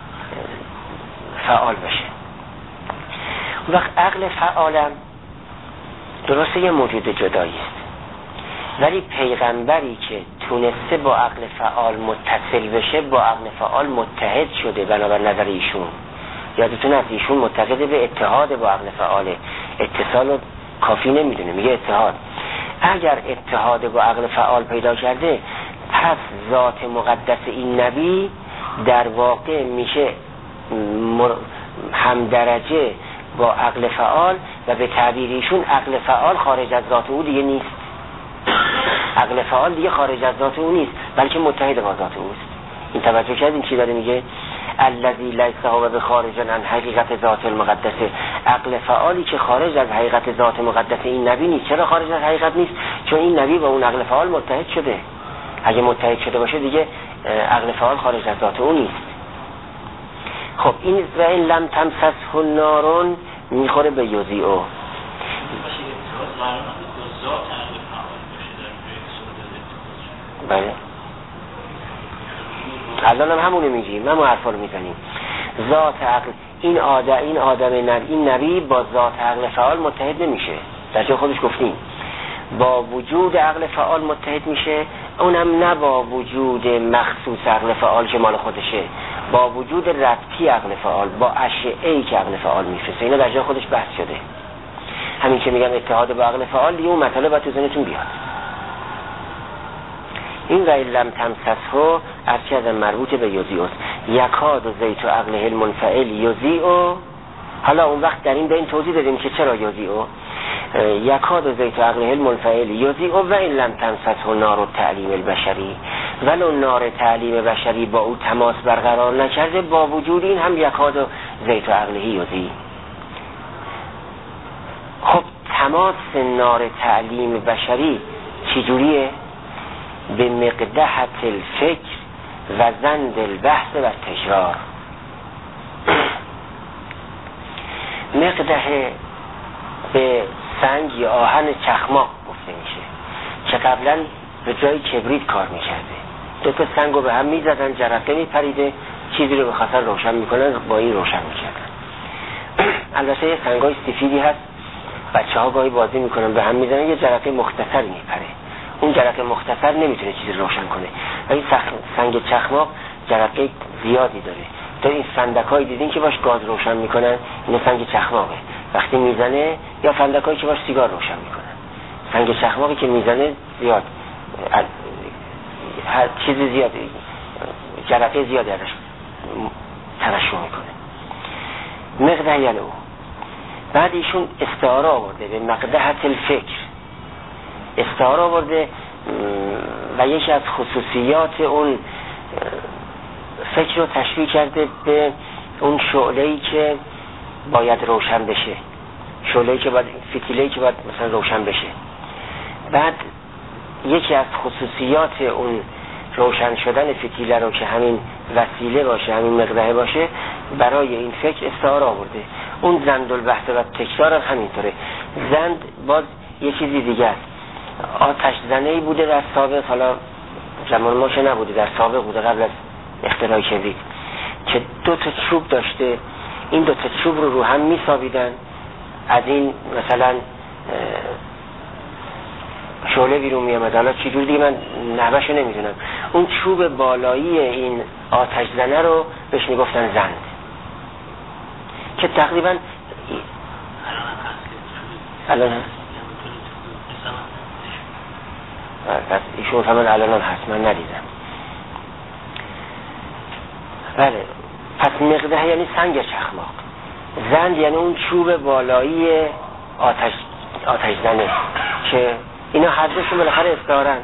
فعال بشه. وقت عقل فعالم درسته یه موجود جدایی است، ولی پیغمبری که تونسته با عقل فعال متصل بشه با عقل فعال متحد شده بنابر نظر ایشون. یادتون از ایشون معتقد به اتحاد با عقل فعاله، اتصال رو کافی نمیدونه، میگه اتحاد. اگر اتحاد با عقل فعال پیدا کرده، پس ذات مقدس این نبی در واقع میشه هم درجه با عقل فعال و به تعبیر ایشون عقل فعال خارج از ذات او دیگه نیست. عقل فعال دیگه خارج از ذات او نیست، بلکه متحد با ذات اوست. این توجه کردین چی داره میگه؟ الذی لیس هو بخارج عن حقیقت ذات المقدسه. عقل فعالی که خارج از حقیقت ذات مقدسه این نبی نیست. چرا خارج از حقیقت نیست؟ چون این نبی با اون عقل فعال متحد شده. اگه متحد شده باشه دیگه عقل فعال خارج از ذات او نیست. خب این و این لم تمسسه النار میخوره به یضیء. بله الان هم همونه میگیم، همون حرفا رو میزنیم. ذات عقل این آدم این آدم نبی این نبی با ذات عقل فعال متحد نمیشه، در جای خودش گفتیم با وجود عقل فعال متحد میشه اونم نه با وجود مخصوص عقل فعال که مال خودشه، با وجود ربطی عقل فعال با اشعه‌ای که عقل فعال میفرسته. اینا در جای خودش بحث شده. همین که میگم اتحاد با عقل فعال، دیگه اون مطالب باید تو ذهنتون بیاد. این و لم تمسسه از چیز مربوط به یوزیوس یکاد و زیت و عقله المنفعل یوزیو. حالا اون وقت در این بین توضیح دادیم که چرا یوزیو. یکاد و زیت و عقله المنفعل یوزیو و این لم تمسسه نار و تعلیم البشری، ولو نار تعلیم بشری با او تماس برقرار نکرده، با وجود این هم یکاد و زیت و عقله یوزی. خب تماس نار تعلیم بشری چجوریه؟ به مقدحت الفکر و زند البحث و تکرار. مقدحه به سنگ یا آهن چخماق گفته میشه که قبلا به جای کبریت کار میکرده. دو تا سنگ رو به هم میزدن، جرقه میپریده، چیزی رو به خاطر روشن میکنن، با این روشن میکردن. البته یه سنگای سفیدی هست، بچه ها گاهی بازی میکنن به هم میزنن، یه جرقه مختصری میپره. اون جرقه مختصر نمیتونه چیزی روشن کنه و این سنگ چخماق جرقه زیادی داره. تا این فندکایی دیدین که باش گاز روشن میکنن، این سنگ چخماقه. وقتی میزنه، یا فندکایی که باش سیگار روشن میکنن، سنگ چخماقی که میزنه زیاد هر چیزی زیاد جرقه زیادی ازش ترشح میکنه. مقدح یعنی او. بعد ایشون استعاره آورده به مقدحت الفکر، استعاره آورده و یکی از خصوصیات اون فکر رو تشبیه کرده به اون شعله‌ای که باید روشن بشه، شعله‌ای که باید، فتیله‌ای که باید مثلا روشن بشه. بعد یکی از خصوصیات اون روشن شدن فتیله رو که همین وسیله باشه، همین مقدحه باشه، برای این فکر استعاره آورده. اون زند البحث و تکرار هم همینطوره. زند باز یه چیزی دیگه است. آتش زنه‌ای بوده در سابق، حالا زمان ما که نبوده، در سابق بوده قبل از اختراع کبریت، که دو تا چوب داشته، این دو تا چوب رو رو هم میسابیدن، از این مثلا شعله بیرون میامد. حالا چی جور دیگه من نحوهشو نمیدونم. اون چوب بالایی این آتش زنه رو بهش میگفتن زند، که تقریبا الان پس ایشون فهمد الان هست، من ندیدم. بله، پس مقدحه یعنی سنگ چخماق، زند یعنی اون چوب بالایی آتش آتش زنه، که اینا هر دوشون بالاخره استعارن.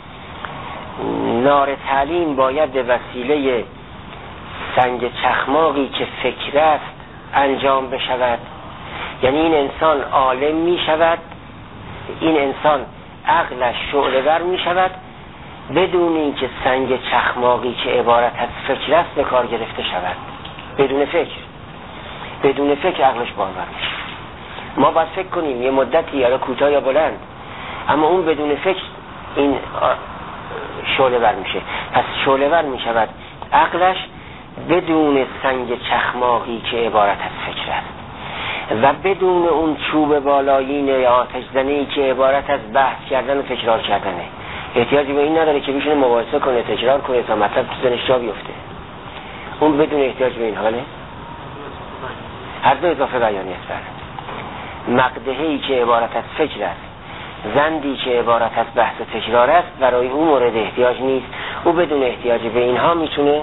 نار تعلیم باید به وسیله سنگ چخماقی که فکر است انجام بشود. یعنی این انسان عالم می شود، این انسان عقلش شعله ور می شود بدون اینکه سنگ چخماقی که عبارت از فکر است به کار گرفته شود. بدون فکر بدون فکر عقلش بارور می شود. ما باید فکر کنیم یه مدتی، یا کوتاه یا بلند، اما اون بدون فکر این شعله ور میشه. پس شعله ور می شود عقلش بدون سنگ چخماقی که عبارت از فکر است و بدون اون چوب بالایین یا آتش زنه‌ای که عبارت از بحث کردن و تکرار کردنه. احتیاجی به این نداره که بشینه مباحثه کنه، تکرار کنه تا مطلب تو ذهنش جا بیفته. اون بدون احتیاج به این حاله. هر دو اضافه بیانی است. مقدحه‌ای که عبارت از فکر است، زندی که عبارت از بحث و تکرار است، برای اون مورد احتیاج نیست. او بدون احتیاج به اینها میتونه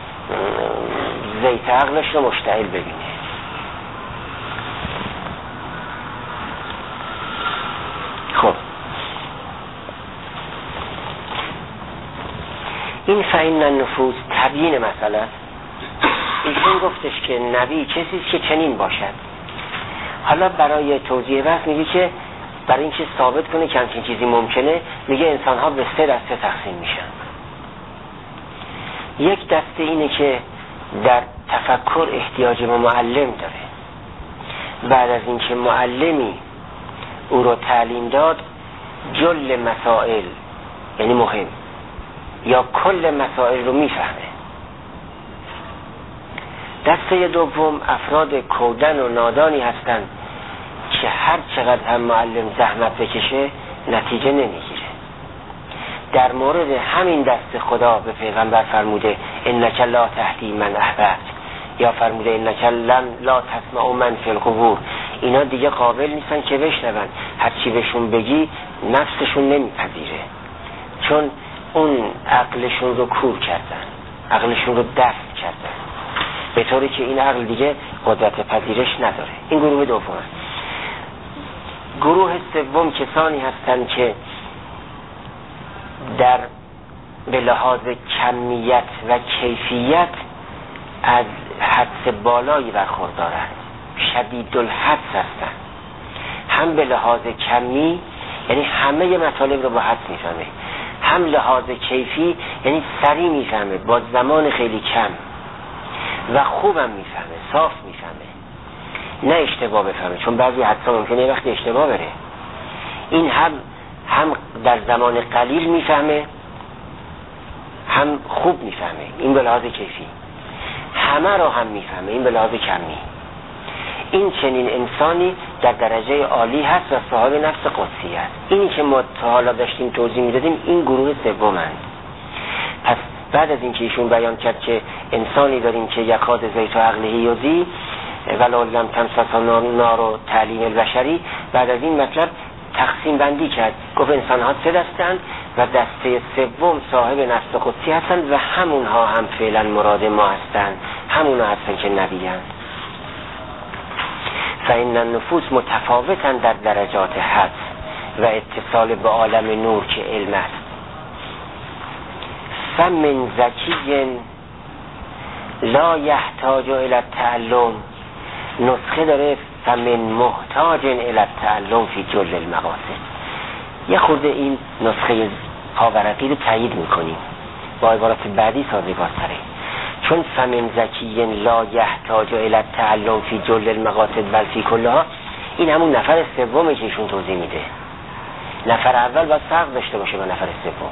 زیت عقلش رو مشتعل ببینه. خب این فإن النفوس تبیین مسئله. ایشون گفتش که نبی کسی که چنین باشد. حالا برای توضیح بحث میگه که برای اینکه ثابت کنه که همچین چیزی ممکنه، میگه انسان ها به سه دسته تقسیم میشن. یک دسته اینه که در تفکر احتیاج به معلم داره، بعد از اینکه معلمی او رو تعلیم داد جل مسائل، یعنی مهم یا کل مسائل رو میفهمه. دسته دوم افراد کودن و نادانی هستن که هر چقدر هم معلم زحمت بکشه نتیجه نمیگیره. در مورد همین دست خدا به پیغمبر فرموده انک لا تهدی من احببت، یا فرموده انک لا تسمع من فی القبور. اینا دیگه قابل نیستن که بشنون، هر چی بهشون بگی نفسشون نمیپذیره، چون اون عقلشون رو کور کردن، عقلشون رو دفع کردن، به طوری که این عقل دیگه قدرت پذیرش نداره. این گروه دوم هست. گروه سوم کسانی هستند که در به لحاظ کمیت و کیفیت از حد بالایی برخوردارند، شدید الحدس هستند. هم به لحاظ کمی یعنی همه مطالب رو با حد میفهمه، هم لحاظ کیفی یعنی سریع میفهمه با زمان خیلی کم و خوبم میفهمه، صاف میفهمه، نه اشتباه بفهمه، چون بعضی حدسا ممکنه یه وقتی اشتباه بره. این هم هم در زمان قلیل میفهمه، هم خوب میفهمه، این به لحاظ کیفی. همه رو هم میفهمه، این به لحاظ کمی. این چنین انسانی در درجه عالی هست و صاحب نفس قدسی است. اینی که ما تا حالا داشتیم توضیح میدادیم این گروه سومند. پس بعد از اینکه ایشون بیان کرد که انسانی داریم که یکاد زیت و عقله یوزی ولو لم تمسسه نار و تعلیم البشری، بعد از این مطلب تقسیم بندی کرد، گفت انسان ها سه دستند و دسته سوم صاحب نفس قدسی هستند و همونها هم فعلا مراد ما هستند، همونها هستند که نبیند. فإن النفوس متفاوتن در درجات حدس و اتصال به عالم نور که علم است. فمن ذکی لا یحتاج الی التعلم، نسخه داره فمن محتاج الی التعلم فی جل المقاصد. یه خورده این نسخه پاورقی رو تایید میکنیم، با عبارت بعدی سازگارتره، چون فمن ذکی لا یحتاج الی التعلم فی جل المقاصد بل فی کلها، این همون نفر سومه که ایشون توضیح میده. نفر اول باید فرق داشته باشه با نفر سوم.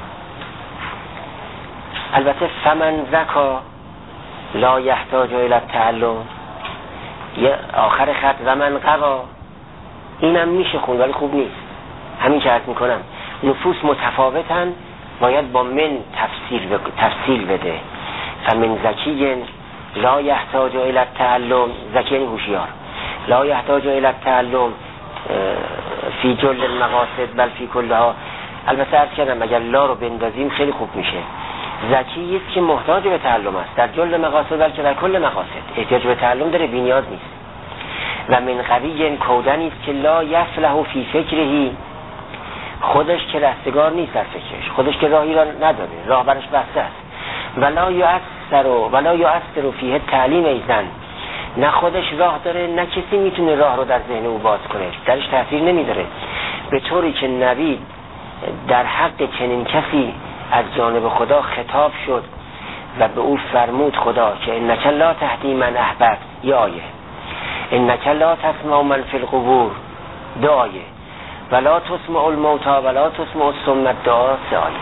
البته فمن ذکا لا یحتاج الی التعلم، یه آخر خط و من قوا، اینم میشه خون ولی خوب نیست. همین که عرض میکنم نفوس متفاوتن، باید با من تفسیر ب... تفصیل بده. فمن ذکی لا یحتاج الی التعلم، ذکی یعنی هوشیار، لا یحتاج الی التعلم فی جل المقاصد بل فی کلها. البته عرض کردم اگر لا رو بندازیم خیلی خوب میشه. ذکی است که محتاج به تعلم است در جل مقاصد بلکه در کل مقاصد، احتیاج به تعلم داره، بی نیاز نیست. و من قوی کودنی است که لا یفلح فی فکرهی، خودش که رستگار نیست در فکرش، خودش که راهی را نداره، راه برش بسته است. ولا یؤثر ولا یؤثر فیه تعلیم ایزن، نه خودش راه داره نه کسی میتونه راه رو در ذهن او باز کنه، درش تاثیر نمیذاره. به طوری که نبی در حق چنین کسی از جانب خدا خطاب شد و به او فرمود خدا که انک لا تهدی من احببت، یه آیه، انک لا تسمع من فی القبور، دو آیه، ولا تسمع الموتى ولا تسمع الصم الدعاء، سه آیه.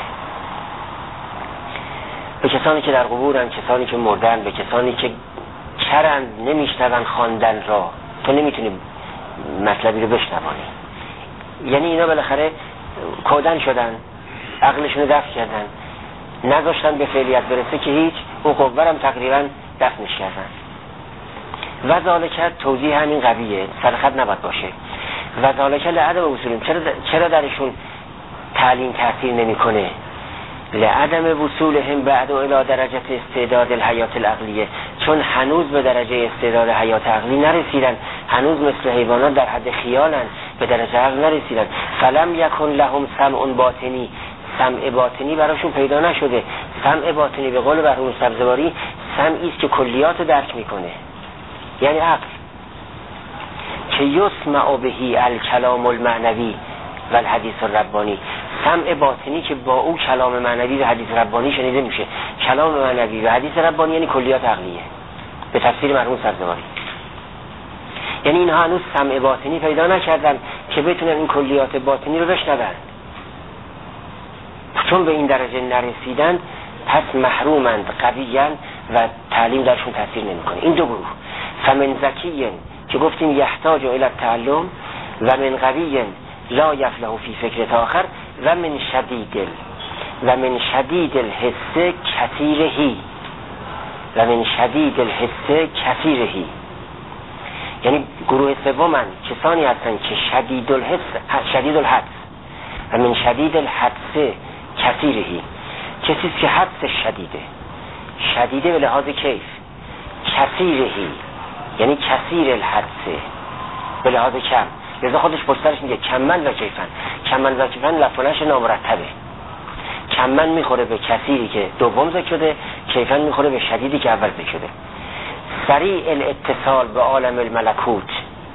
به کسانی که در قبورن، کسانی که مردن، به کسانی که کرند نمیشنون خواندن را، تو نمیتونی مطلبی رو بشنوانی. یعنی اینا بالاخره کودن شدن، عقلشون رو دفع کردن، نذاشتن به فعلیت برسه که هیچ، اون قبرم تقریبا دفنش کردن. و ذالک توضیح همین قویه، سرخط نباید باشه. و ذالک لعدم وصولیم، چرا چرا درشون تعلیم تاثیر نمیکنه؟ لعدم وصولهم بعد الی درجه استعداد الحیات العقلیه، چون هنوز به درجه استعداد حیات عقلی نرسیدن، هنوز مثل حیوانات در حد خیالن، به درجه عقل نرسیدن. فلم یکن لهم سمع باطنی، سمع باطنی براشون پیدا نشده. سمع باطنی به قول مرحوم سبزواری سمعی است که کلیات درک میکنه، یعنی عقل، که یسمع بهی الکلام المعنوی و الحدیث الربانی، سمع باطنی که با او کلام معنوی و حدیث ربانی شنیده میشه. کلام معنوی و حدیث ربانی یعنی کلیات عقلیه به تفسیر مرحوم سبزواری. یعنی اینها هنوز سمع باطنی پیدا نکردن که بتونن این کلیات باطنی رو بشنون. چون به این درجه نرسیدن پس محرومند، قویان و تعلیم درشون تاثیر نمیکنه. این دو گروه، فمن ذکی که گفتیم یحتاج الی التعلم و من قوی لا یفلح فی فکر آخر و من شدید و من شدید الحس کثیرهی و من شدید الحس کثیرهی، یعنی گروه سومن کسانی هستند که شدید الحس شدید الحدس و من شدید الحدس کثیرهی، کسی که حدسش شدیده شدیده به لحاظ کیف، کثیرهی یعنی کثیر الحدس به لحاظ کم، لذا خودش پشترش میگه کمن لا کیفن، کمن لا کیفن لفظش نامرتبه، کمن میخوره به کثیری که دوم ذکر شده، کیفن میخوره به شدیدی که اول ذکر شده. سریع الاتصال به عالم الملکوت،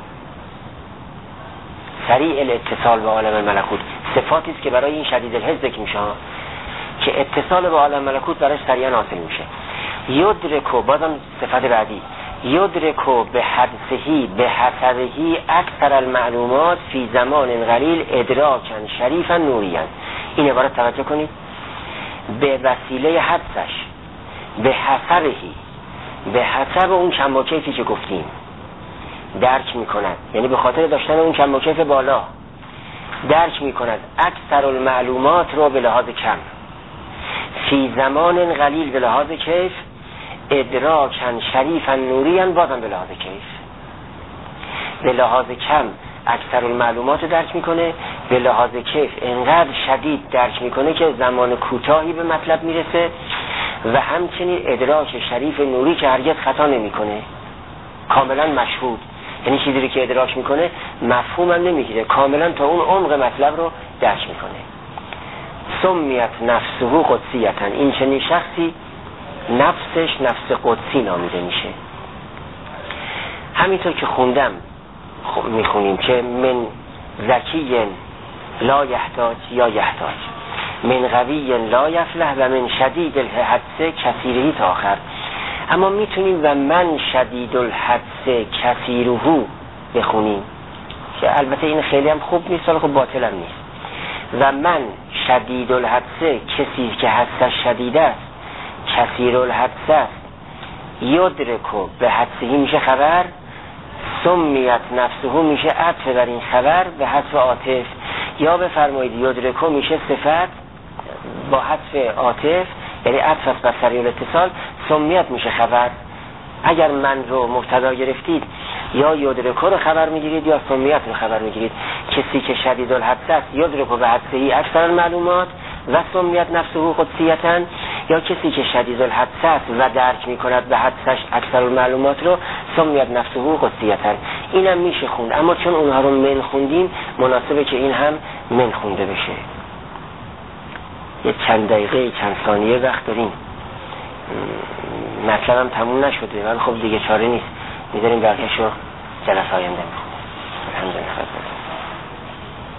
سریع الاتصال به عالم الملکوت صفاتی است که برای این شدید الحس ذکر میشه که اتصال به عالم ملکوت براش سریعا حاصل میشه. یدرکو، بازم صفت بعدی، یدرکو به حدسهی به حسبهی اکثر المعلومات فی زمان قلیل ادراکن شریفا نوریا. این عبارت توجه کنید، به وسیله حدسش به حسبهی، به حسب اون کم و کیفی که گفتیم درک میکند، یعنی به خاطر داشتن اون کم و کیف بالا درک میکند اکثر المعلومات رو به لحاظ کم، فی زمان قلیل به لحاظ کیف، ادراکن شریفا نوریا بازم به لحاظ کیف، به لحاظ کم اکثر المعلومات رو درک میکنه، به لحاظ کیف انقدر شدید درک میکنه که زمان کوتاهی به مطلب میرسه و همچنین ادراک شریف نوری که هرگز خطا نمیکنه، کاملا مشهود، یعنی چیزی که ادراک میکنه مفهوم هم نمیگیره، کاملا تا اون عمق مطلب رو درک میکنه. سمیت نفسه قدسیتا، این چنین شخصی نفسش نفس قدسی نامیده میشه. همینطور که خوندم میخونیم که من ذکی لا یحتاج یا یحتاج، من قوی لا یفلح و من شدید الحدس کثیرهی تا آخر. اما میتونیم و من شدید الحدس کثیرهو بخونیم که البته این خیلی هم خوب نیست ولی خب باطل هم نیست. و من شدید الحدس، کسی که حدسش شدید است، کثیر الحدس است، یدرکو به حدسهی میشه خبر، سمیت نفسه میشه عطف بر این خبر به حذف عاطف، یا بفرمایید یدرکو میشه صفت با حذف عاطف یعنی عطف است بر سریع الاتصال، سمیت میشه خبر. اگر من رو مبتدا گرفتید یا یدرکو رو خبر میگیرید یا سمیت رو خبر میگیرید. کسی که شدید الحدس است یدرکو به حدسهی اکثر المعلومات و سمیت نفسه قدسیتا، یا کسی که شدید الحدس است و درک میکند به حدسش اکثر المعلومات رو سمیت نفسه قدسیتا. اینم میشه خوند، اما چون اونها رو من خوندیم مناسبه که این هم من خونده بشه. یه چند دقیقه چند ثانیه وقت داریم، مطلبم تموم نشده ولی خب دیگه چاره نیست، میذاریم بقیه‌شو جلسه آینده میخونیم. الحمدلله.